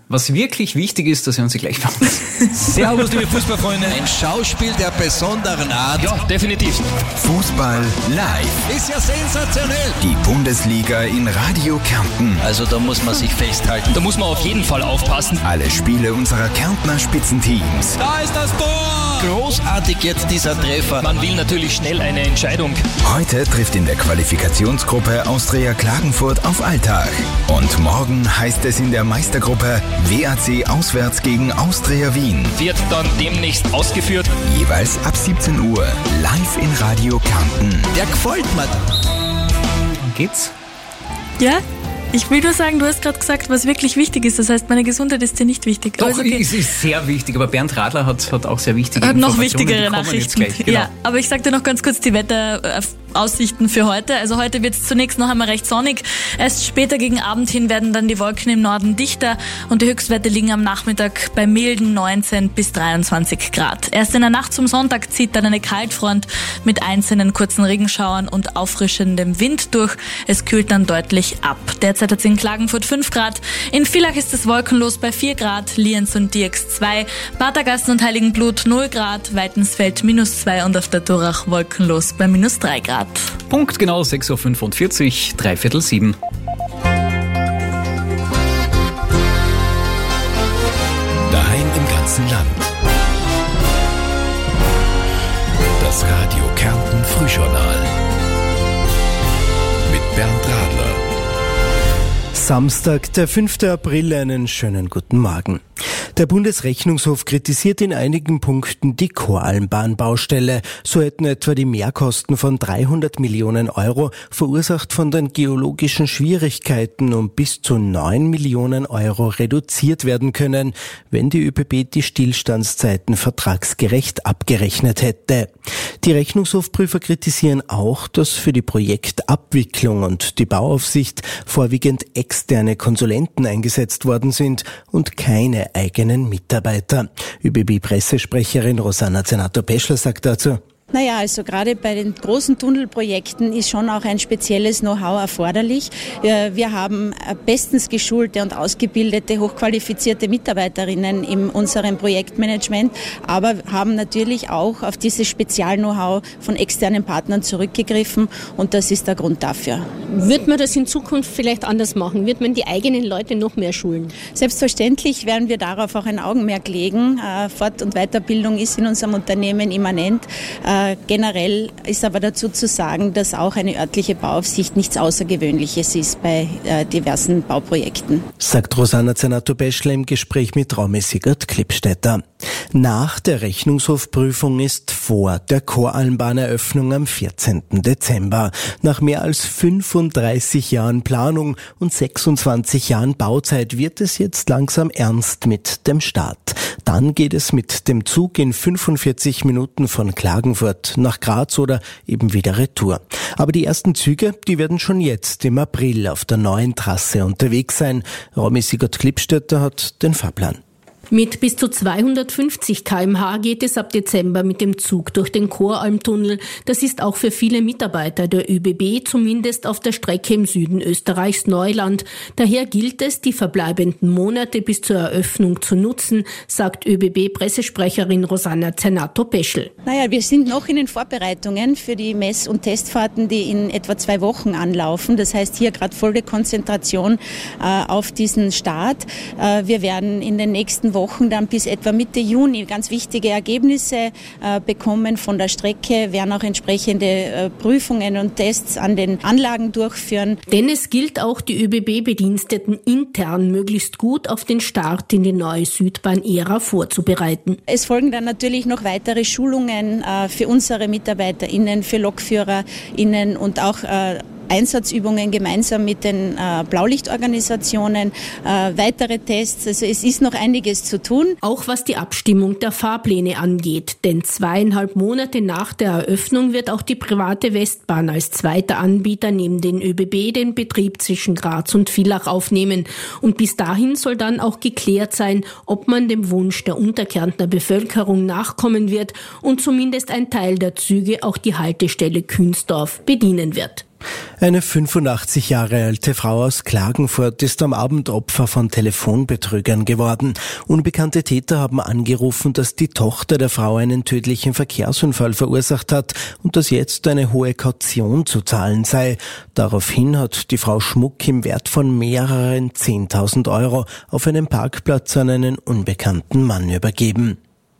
Was wirklich wichtig ist, dass wir uns gleich machen. Servus, liebe Fußballfreunde. Ein Schauspiel der besonderen Art. Ja, definitiv. Fußball live. Ist ja sensationell. Die Bundesliga in Radio Kärnten. Also da muss man sich festhalten. Da muss man auf jeden Fall aufpassen. Alle Spiele unserer Kärntner Spitzenteams. Da ist das Tor. Großartig jetzt dieser Treffer. Man will natürlich schnell eine Entscheidung. Heute trifft in der Qualifikationsgruppe Austria Klagenfurt auf Alltag. Und morgen heißt es in der Meistergruppe W A C auswärts gegen Austria Wien. Wird dann demnächst ausgeführt. Jeweils ab siebzehn Uhr live in Radio Kärnten. Der gefällt mir. Geht's? Ja? Ich will nur sagen, du hast gerade gesagt, was wirklich wichtig ist. Das heißt, meine Gesundheit ist dir nicht wichtig. Doch, okay. es ist sehr wichtig. Aber Bernd Radler hat, hat auch sehr wichtige hat noch Informationen. wichtigere Nachrichten. Gleich, genau. Ja, aber ich sag dir noch ganz kurz die Wetteraussichten für heute. Also heute wird es zunächst noch einmal recht sonnig. Erst später gegen Abend hin werden dann die Wolken im Norden dichter und die Höchstwerte liegen am Nachmittag bei milden neunzehn bis dreiundzwanzig Grad. Erst in der Nacht zum Sonntag zieht dann eine Kaltfront mit einzelnen kurzen Regenschauern und auffrischendem Wind durch. Es kühlt dann deutlich ab. Derzeit hat es in Klagenfurt fünf Grad. In Villach ist es wolkenlos bei vier Grad, Lienz und Dirks zwei, Patergassen und Heiligenblut null Grad, Weitensfeld minus zwei und auf der Durach wolkenlos bei minus drei Grad. Punkt genau sechs Uhr fünfundvierzig, dreiviertel sieben. Daheim im ganzen Land. Das Radio Kärnten Frühjournal. Mit Bernd Radler. Samstag, der fünfte April, einen schönen guten Morgen. Der Bundesrechnungshof kritisiert in einigen Punkten die Koralmbahn-Baustelle. So hätten etwa die Mehrkosten von dreihundert Millionen Euro, verursacht von den geologischen Schwierigkeiten, um bis zu neun Millionen Euro reduziert werden können, wenn die ÖBB die Stillstandszeiten vertragsgerecht abgerechnet hätte. Die Rechnungshofprüfer kritisieren auch, dass für die Projektabwicklung und die Bauaufsicht vorwiegend externe Konsulenten eingesetzt worden sind und keine eigenen Mitarbeiter. ÖBB-Pressesprecherin Rosanna Zenato-Peschel sagt dazu: Naja, also gerade bei den großen Tunnelprojekten ist schon auch ein spezielles Know-how erforderlich. Wir haben bestens geschulte und ausgebildete, hochqualifizierte Mitarbeiterinnen in unserem Projektmanagement, aber haben natürlich auch auf dieses Spezial-Know-how von externen Partnern zurückgegriffen und das ist der Grund dafür. Wird man das in Zukunft vielleicht anders machen? Wird man die eigenen Leute noch mehr schulen? Selbstverständlich werden wir darauf auch ein Augenmerk legen. Fort- und Weiterbildung ist in unserem Unternehmen immanent. Generell ist aber dazu zu sagen, dass auch eine örtliche Bauaufsicht nichts Außergewöhnliches ist bei äh, diversen Bauprojekten. Sagt Rosanna Zenato-Peschel im Gespräch mit Raumi Sigurd-Klippstädter. Nach der Rechnungshofprüfung ist vor der Koralmbahneröffnung am vierzehnten Dezember. Nach mehr als fünfunddreißig Jahren Planung und sechsundzwanzig Jahren Bauzeit wird es jetzt langsam ernst mit dem Start. Dann geht es mit dem Zug in fünfundvierzig Minuten von Klagenfurt nach Graz oder eben wieder retour. Aber die ersten Züge, die werden schon jetzt im April auf der neuen Trasse unterwegs sein. Raumi Sigurd-Klippstädter hat den Fahrplan. Mit bis zu zweihundertfünfzig Kilometer pro Stunde geht es ab Dezember mit dem Zug durch den Koralmtunnel. Das ist auch für viele Mitarbeiter der ÖBB, zumindest auf der Strecke im Süden Österreichs, Neuland. Daher gilt es, die verbleibenden Monate bis zur Eröffnung zu nutzen, sagt ÖBB-Pressesprecherin Rosanna Zenato-Peschel. Naja, wir sind noch in den Vorbereitungen für die Mess- und Testfahrten, die in etwa zwei Wochen anlaufen. Das heißt, hier gerade volle Konzentration äh, auf diesen Start. Äh, wir werden in den nächsten Wochen Wochen dann bis etwa Mitte Juni ganz wichtige Ergebnisse äh, bekommen von der Strecke, werden auch entsprechende äh, Prüfungen und Tests an den Anlagen durchführen. Denn es gilt auch, die ÖBB-Bediensteten intern möglichst gut auf den Start in die neue Südbahn-Ära vorzubereiten. Es folgen dann natürlich noch weitere Schulungen äh, für unsere MitarbeiterInnen, für LokführerInnen und auch äh, Einsatzübungen gemeinsam mit den äh, Blaulichtorganisationen, äh, weitere Tests. Also es ist noch einiges zu tun. Auch was die Abstimmung der Fahrpläne angeht. Denn zweieinhalb Monate nach der Eröffnung wird auch die private Westbahn als zweiter Anbieter neben den ÖBB den Betrieb zwischen Graz und Villach aufnehmen. Und bis dahin soll dann auch geklärt sein, ob man dem Wunsch der Unterkärntner Bevölkerung nachkommen wird und zumindest ein Teil der Züge auch die Haltestelle Künsdorf bedienen wird. Eine fünfundachtzig Jahre alte Frau aus Klagenfurt ist am Abend Opfer von Telefonbetrügern geworden. Unbekannte Täter haben angerufen, dass die Tochter der Frau einen tödlichen Verkehrsunfall verursacht hat und dass jetzt eine hohe Kaution zu zahlen sei. Daraufhin hat die Frau Schmuck im Wert von mehreren zehntausend Euro auf einem Parkplatz an einen unbekannten Mann übergeben.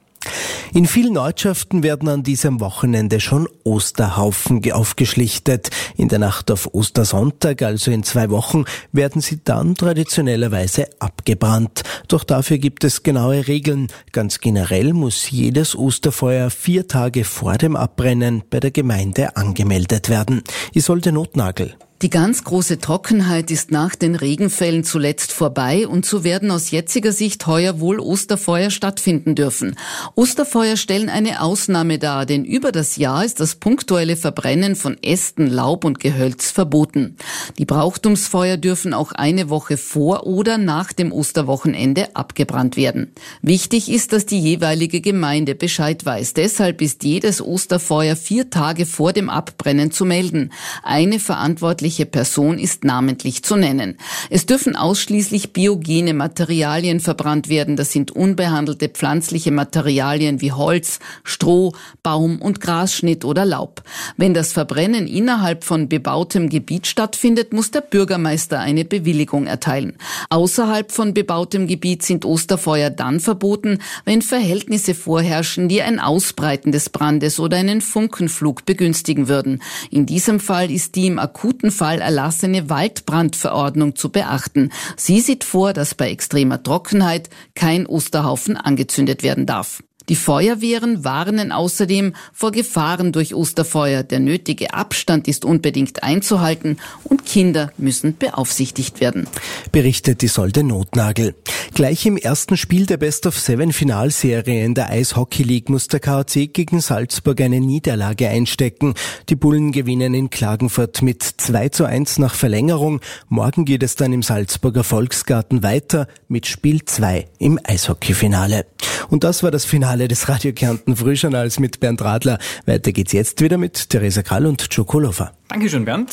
In vielen Ortschaften werden an diesem Wochenende schon Osterhaufen aufgeschlichtet. In der Nacht auf Ostersonntag, also in zwei Wochen, werden sie dann traditionellerweise abgebrannt. Doch dafür gibt es genaue Regeln. Ganz generell muss jedes Osterfeuer vier Tage vor dem Abbrennen bei der Gemeinde angemeldet werden. Isolde Notnagel. Die ganz große Trockenheit ist nach den Regenfällen zuletzt vorbei und so werden aus jetziger Sicht heuer wohl Osterfeuer stattfinden dürfen. Osterfeuer stellen eine Ausnahme dar, denn über das Jahr ist das punktuelle Verbrennen von Ästen, Laub und Gehölz verboten. Die Brauchtumsfeuer dürfen auch eine Woche vor oder nach dem Osterwochenende abgebrannt werden. Wichtig ist, dass die jeweilige Gemeinde Bescheid weiß. Deshalb ist jedes Osterfeuer vier Tage vor dem Abbrennen zu melden. Eine verantwortliche Person ist namentlich zu nennen. Es dürfen ausschließlich biogene Materialien verbrannt werden. Das sind unbehandelte pflanzliche Materialien wie Holz, Stroh, Baum- und Grasschnitt oder Laub. Wenn das Verbrennen innerhalb von bebautem Gebiet stattfindet, muss der Bürgermeister eine Bewilligung erteilen. Außerhalb von bebautem Gebiet sind Osterfeuer dann verboten, wenn Verhältnisse vorherrschen, die ein Ausbreiten des Brandes oder einen Funkenflug begünstigen würden. In diesem Fall ist die im akuten Fall erlassene Waldbrandverordnung zu beachten. Sie sieht vor, dass bei extremer Trockenheit kein Osterhaufen angezündet werden darf. Die Feuerwehren warnen außerdem vor Gefahren durch Osterfeuer. Der nötige Abstand ist unbedingt einzuhalten und Kinder müssen beaufsichtigt werden. Berichtet Isolde Notnagel. Gleich im ersten Spiel der Best-of-Seven-Finalserie in der Eishockey League muss der K A C gegen Salzburg eine Niederlage einstecken. Die Bullen gewinnen in Klagenfurt mit zwei zu eins nach Verlängerung. Morgen geht es dann im Salzburger Volksgarten weiter mit Spiel zwei im Eishockeyfinale. Und das war das Finale des Radio Kärnten Frühjournals mit Bernd Radler. Weiter geht's jetzt wieder mit Theresa Krall und Joe Koloffer. Dankeschön, Bernd.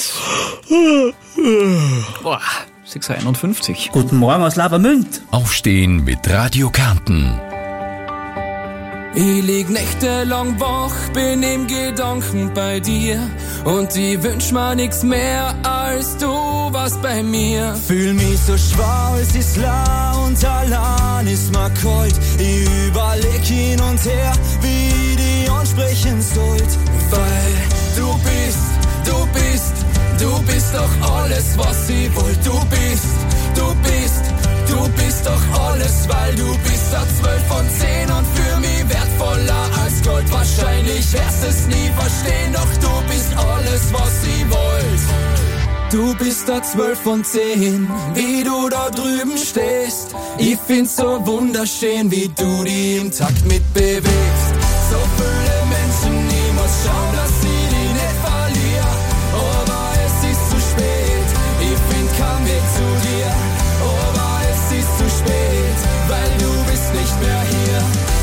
Boah, sechs Uhr einundfünfzig. Guten Morgen aus Labermünd. Aufstehen mit Radio Kärnten. Ich lieg nächtelang wach, bin im Gedanken bei dir und ich wünsch mir nix mehr, als du warst bei mir. Fühl mich so schwer, es ist lau und allein ist mir kalt. Ich überleg hin und her, wie ich dich ansprechen sollt. Weil du bist, du bist, du bist doch alles, was ich wollt. Du bist, du bist, du bist doch alles, weil du bist der zwölf von zehn und für mich wertvoller als Gold. Wahrscheinlich wirst es nie verstehen, doch du bist alles, was ich wollt. Du bist der zwölf von zehn, wie du da drüben stehst. Ich find's so wunderschön, wie du dich im Takt mitbewegst. So viele Menschen, ich muss schauen, dass ich dich nicht verliere. Aber es ist zu spät, ich find keinen Weg zu dir. Aber es ist zu spät, weil du bist nicht mehr hier.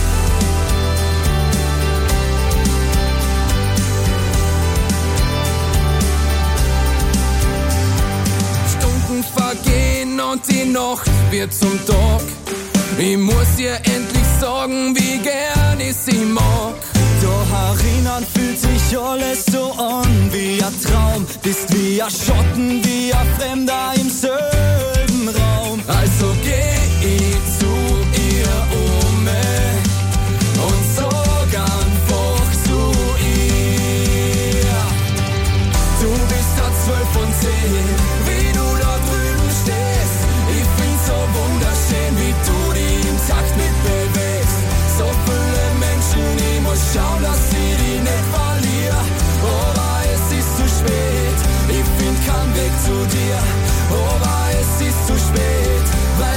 Stunden vergehen und die Nacht wird zum Tag. Ich muss ihr endlich sagen, wie gern ich sie mag. Doch erinnern fühlt sich alles so an wie ein Traum. Bist wie ein Schatten, wie ein Fremder im selben Raum. Also geh ich zu ihr um und sag einfach zu ihr. Du bist der zwölf von zehn, wie du da drüben stehst. Ich find's so wunderschön, wie du dich im Takt mitbewegst. So viele Menschen, ich muss schauen, dass ich dich nicht verliere. Aber es ist zu spät, ich find keinen Weg zu dir. Aber es ist zu spät, weil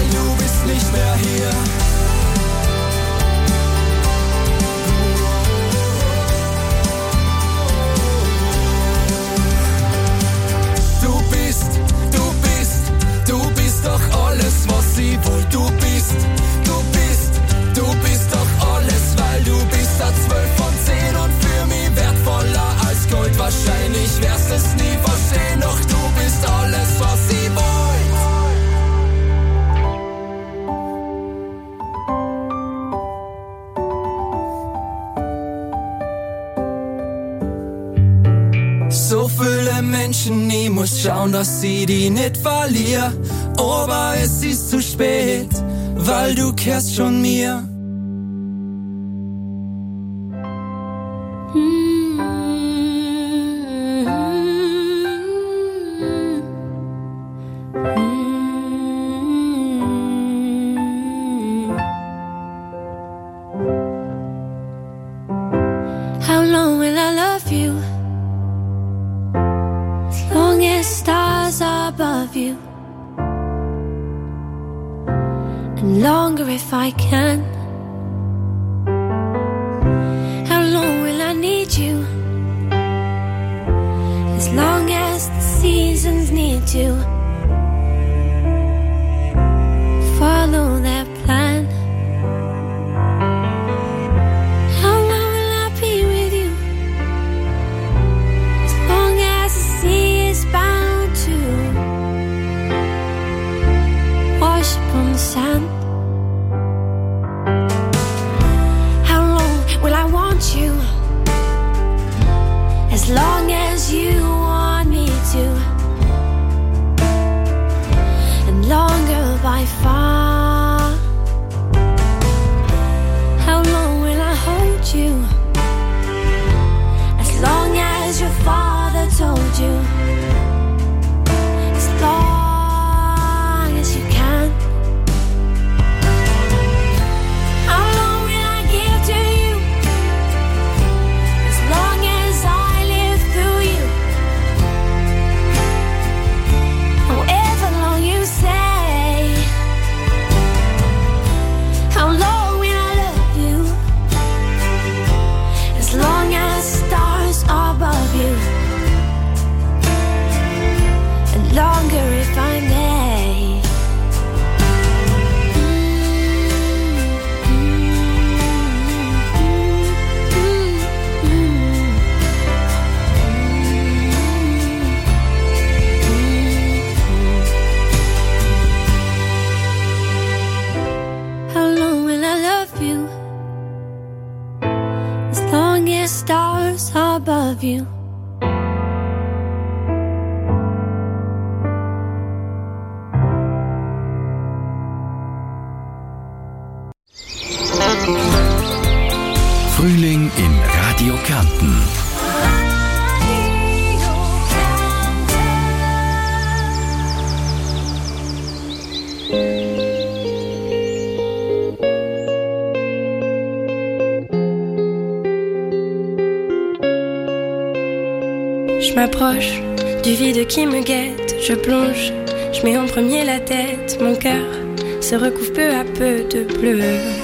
Menschen, ich muss schauen, dass ich die nicht verliere. Aber es ist zu spät, weil du kehrst schon mir. How long will I love you? As long as stars are above you, and longer if I can. How long will I need you? As long as the seasons need to follow their plan. How long will I be with you? As long as the sea is bound to wash upon the sand. How long will I want you? As long as you want me to, and longer by far. How long will I hold you? As long as your father told you, as long as you can. How long will I give to you? As long as I live through you. However long you say. How long will I love you? As long as stars are above you, and longer if I may. How long will I love you? As long as stars are above you. Frühling in Radio Kärnten. Je m'approche du vide qui me guette, je plonge, je mets en premier la tête, mon cœur se recouvre peu à peu de bleu.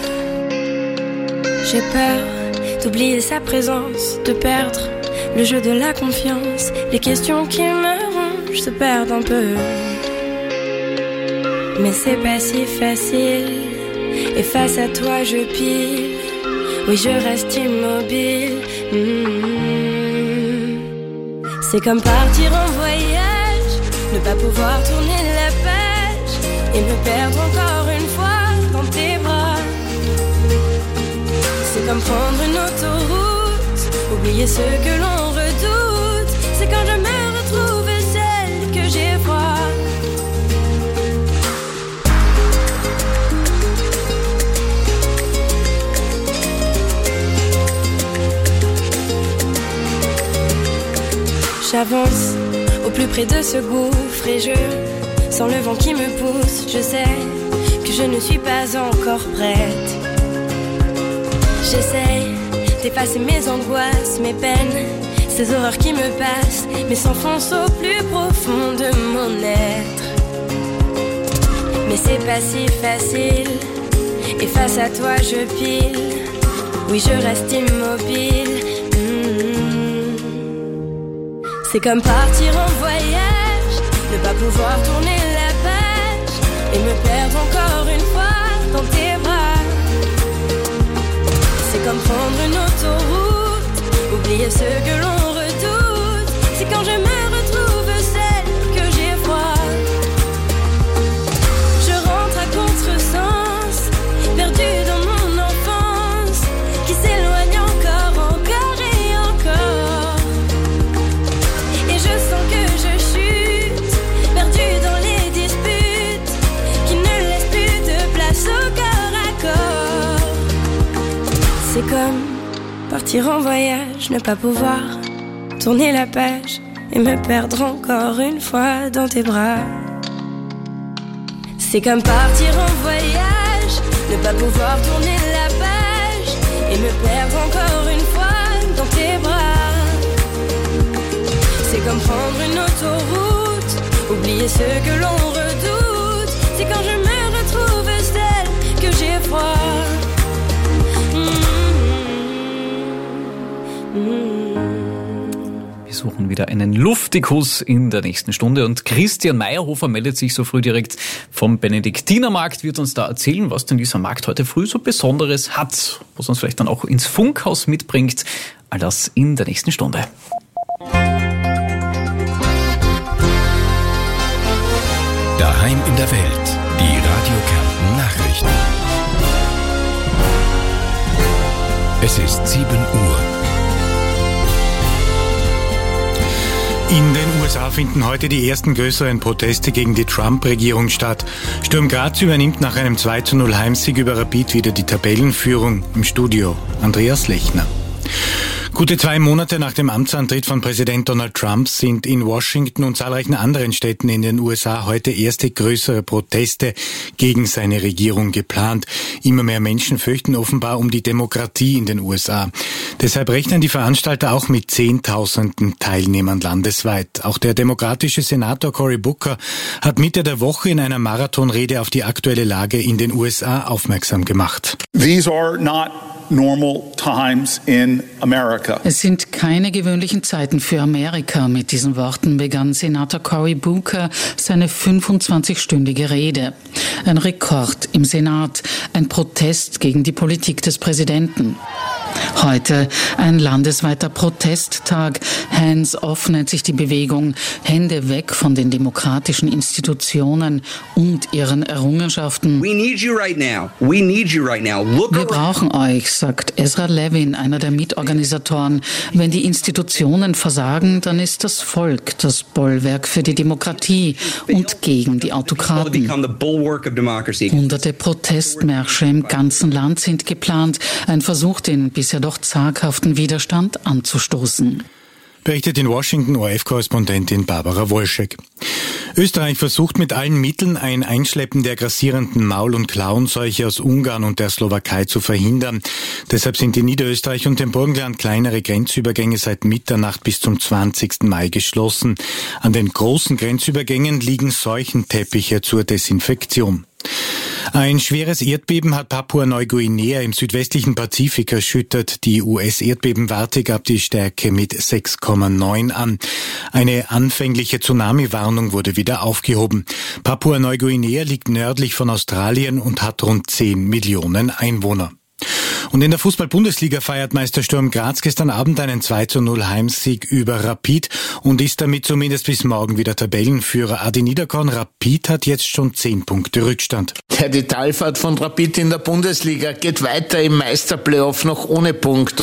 J'ai peur d'oublier sa présence, de perdre le jeu de la confiance, les questions qui me rongent se perdent un peu. Mais c'est pas si facile, et face à toi je pile, oui je reste immobile. Mmh. C'est comme partir en voyage, ne pas pouvoir tourner la page et me perdre encore une fois dans tes bras. C'est comme prendre une autoroute, oublier ce que l'on redoute. C'est quand je me retrouve celle que j'ai froid. J'avance au plus près de ce gouffre et je sens le vent qui me pousse. Je sais que je ne suis pas encore prête. J'essaie d'effacer mes angoisses, mes peines, ces horreurs qui me passent, mais s'enfoncent au plus profond de mon être. Mais c'est pas si facile, et face à toi je pile, oui je reste immobile. C'est comme partir en voyage, ne pas pouvoir tourner la page et me perdre encore une fois dans tes bras. C'est comme prendre une autoroute, oublier ce que l'on redoute. C'est quand je me retrouve celle que j'ai froid. Je rentre à contresens, perdue dans mon enfance, qui s'éloigne encore, encore et encore. Et je sens que C'est comme partir en voyage, ne pas pouvoir tourner la page et me perdre encore une fois dans tes bras. C'est comme partir en voyage, ne pas pouvoir tourner la page et me perdre encore une fois dans tes bras. C'est comme prendre une autoroute, oublier ce que l'on redoute. C'est quand je me retrouve seule que j'ai froid. Wir suchen wieder einen Luftikus in der nächsten Stunde und Christian Meyerhofer meldet sich so früh direkt vom Benediktinermarkt, wird uns da erzählen, was denn dieser Markt heute früh so Besonderes hat, was uns vielleicht dann auch ins Funkhaus mitbringt. All das in der nächsten Stunde. Daheim in der Welt, die Radio Kärnten Nachrichten. Es ist sieben Uhr. In den U S A finden heute die ersten größeren Proteste gegen die Trump-Regierung statt. Sturm Graz übernimmt nach einem zwei zu null Heimsieg über Rapid wieder die Tabellenführung. Im Studio Andreas Lechner. Gute zwei Monate nach dem Amtsantritt von Präsident Donald Trump sind in Washington und zahlreichen anderen Städten in den U S A heute erste größere Proteste gegen seine Regierung geplant. Immer mehr Menschen fürchten offenbar um die Demokratie in den U S A. Deshalb rechnen die Veranstalter auch mit Zehntausenden Teilnehmern landesweit. Auch der demokratische Senator Cory Booker hat Mitte der Woche in einer Marathonrede auf die aktuelle Lage in den U S A aufmerksam gemacht. These are not normal times in America. Es sind keine gewöhnlichen Zeiten für Amerika. Mit diesen Worten begann Senator Cory Booker seine fünfundzwanzigstündige Rede. Ein Rekord im Senat, ein Protest gegen die Politik des Präsidenten. Heute ein landesweiter Protesttag. Hands off nennt sich die Bewegung. Hände weg von den demokratischen Institutionen und ihren Errungenschaften. We need you right now. We need you right now. Look Wir brauchen euch, sagt Ezra Levin, einer der Mitorganisatoren. Wenn die Institutionen versagen, dann ist das Volk das Bollwerk für die Demokratie und gegen die Autokraten. Hunderte Protestmärsche im ganzen Land sind geplant. Ein Versuch, den bisher doch zaghaften Widerstand anzustoßen. Berichtet in Washington O R F-Korrespondentin Barbara Wolschek. Österreich versucht mit allen Mitteln, ein Einschleppen der grassierenden Maul- und Klauenseuche aus Ungarn und der Slowakei zu verhindern. Deshalb sind in Niederösterreich und dem Burgenland kleinere Grenzübergänge seit Mitternacht bis zum zwanzigsten Mai geschlossen. An den großen Grenzübergängen liegen Seuchenteppiche zur Desinfektion. Ein schweres Erdbeben hat Papua-Neuguinea im südwestlichen Pazifik erschüttert. Die U S-Erdbebenwarte gab die Stärke mit sechs Komma neun an. Eine anfängliche Tsunami-Warnung wurde wieder aufgehoben. Papua-Neuguinea liegt nördlich von Australien und hat rund zehn Millionen Einwohner. Und in der Fußball-Bundesliga feiert Meister Sturm Graz gestern Abend einen zwei zu null Heimsieg über Rapid und ist damit zumindest bis morgen wieder Tabellenführer. Adi Niederkorn, Rapid hat jetzt schon zehn Punkte Rückstand. Ja, die Talfahrt von Rapid in der Bundesliga geht weiter im Meisterplayoff noch ohne Punkt.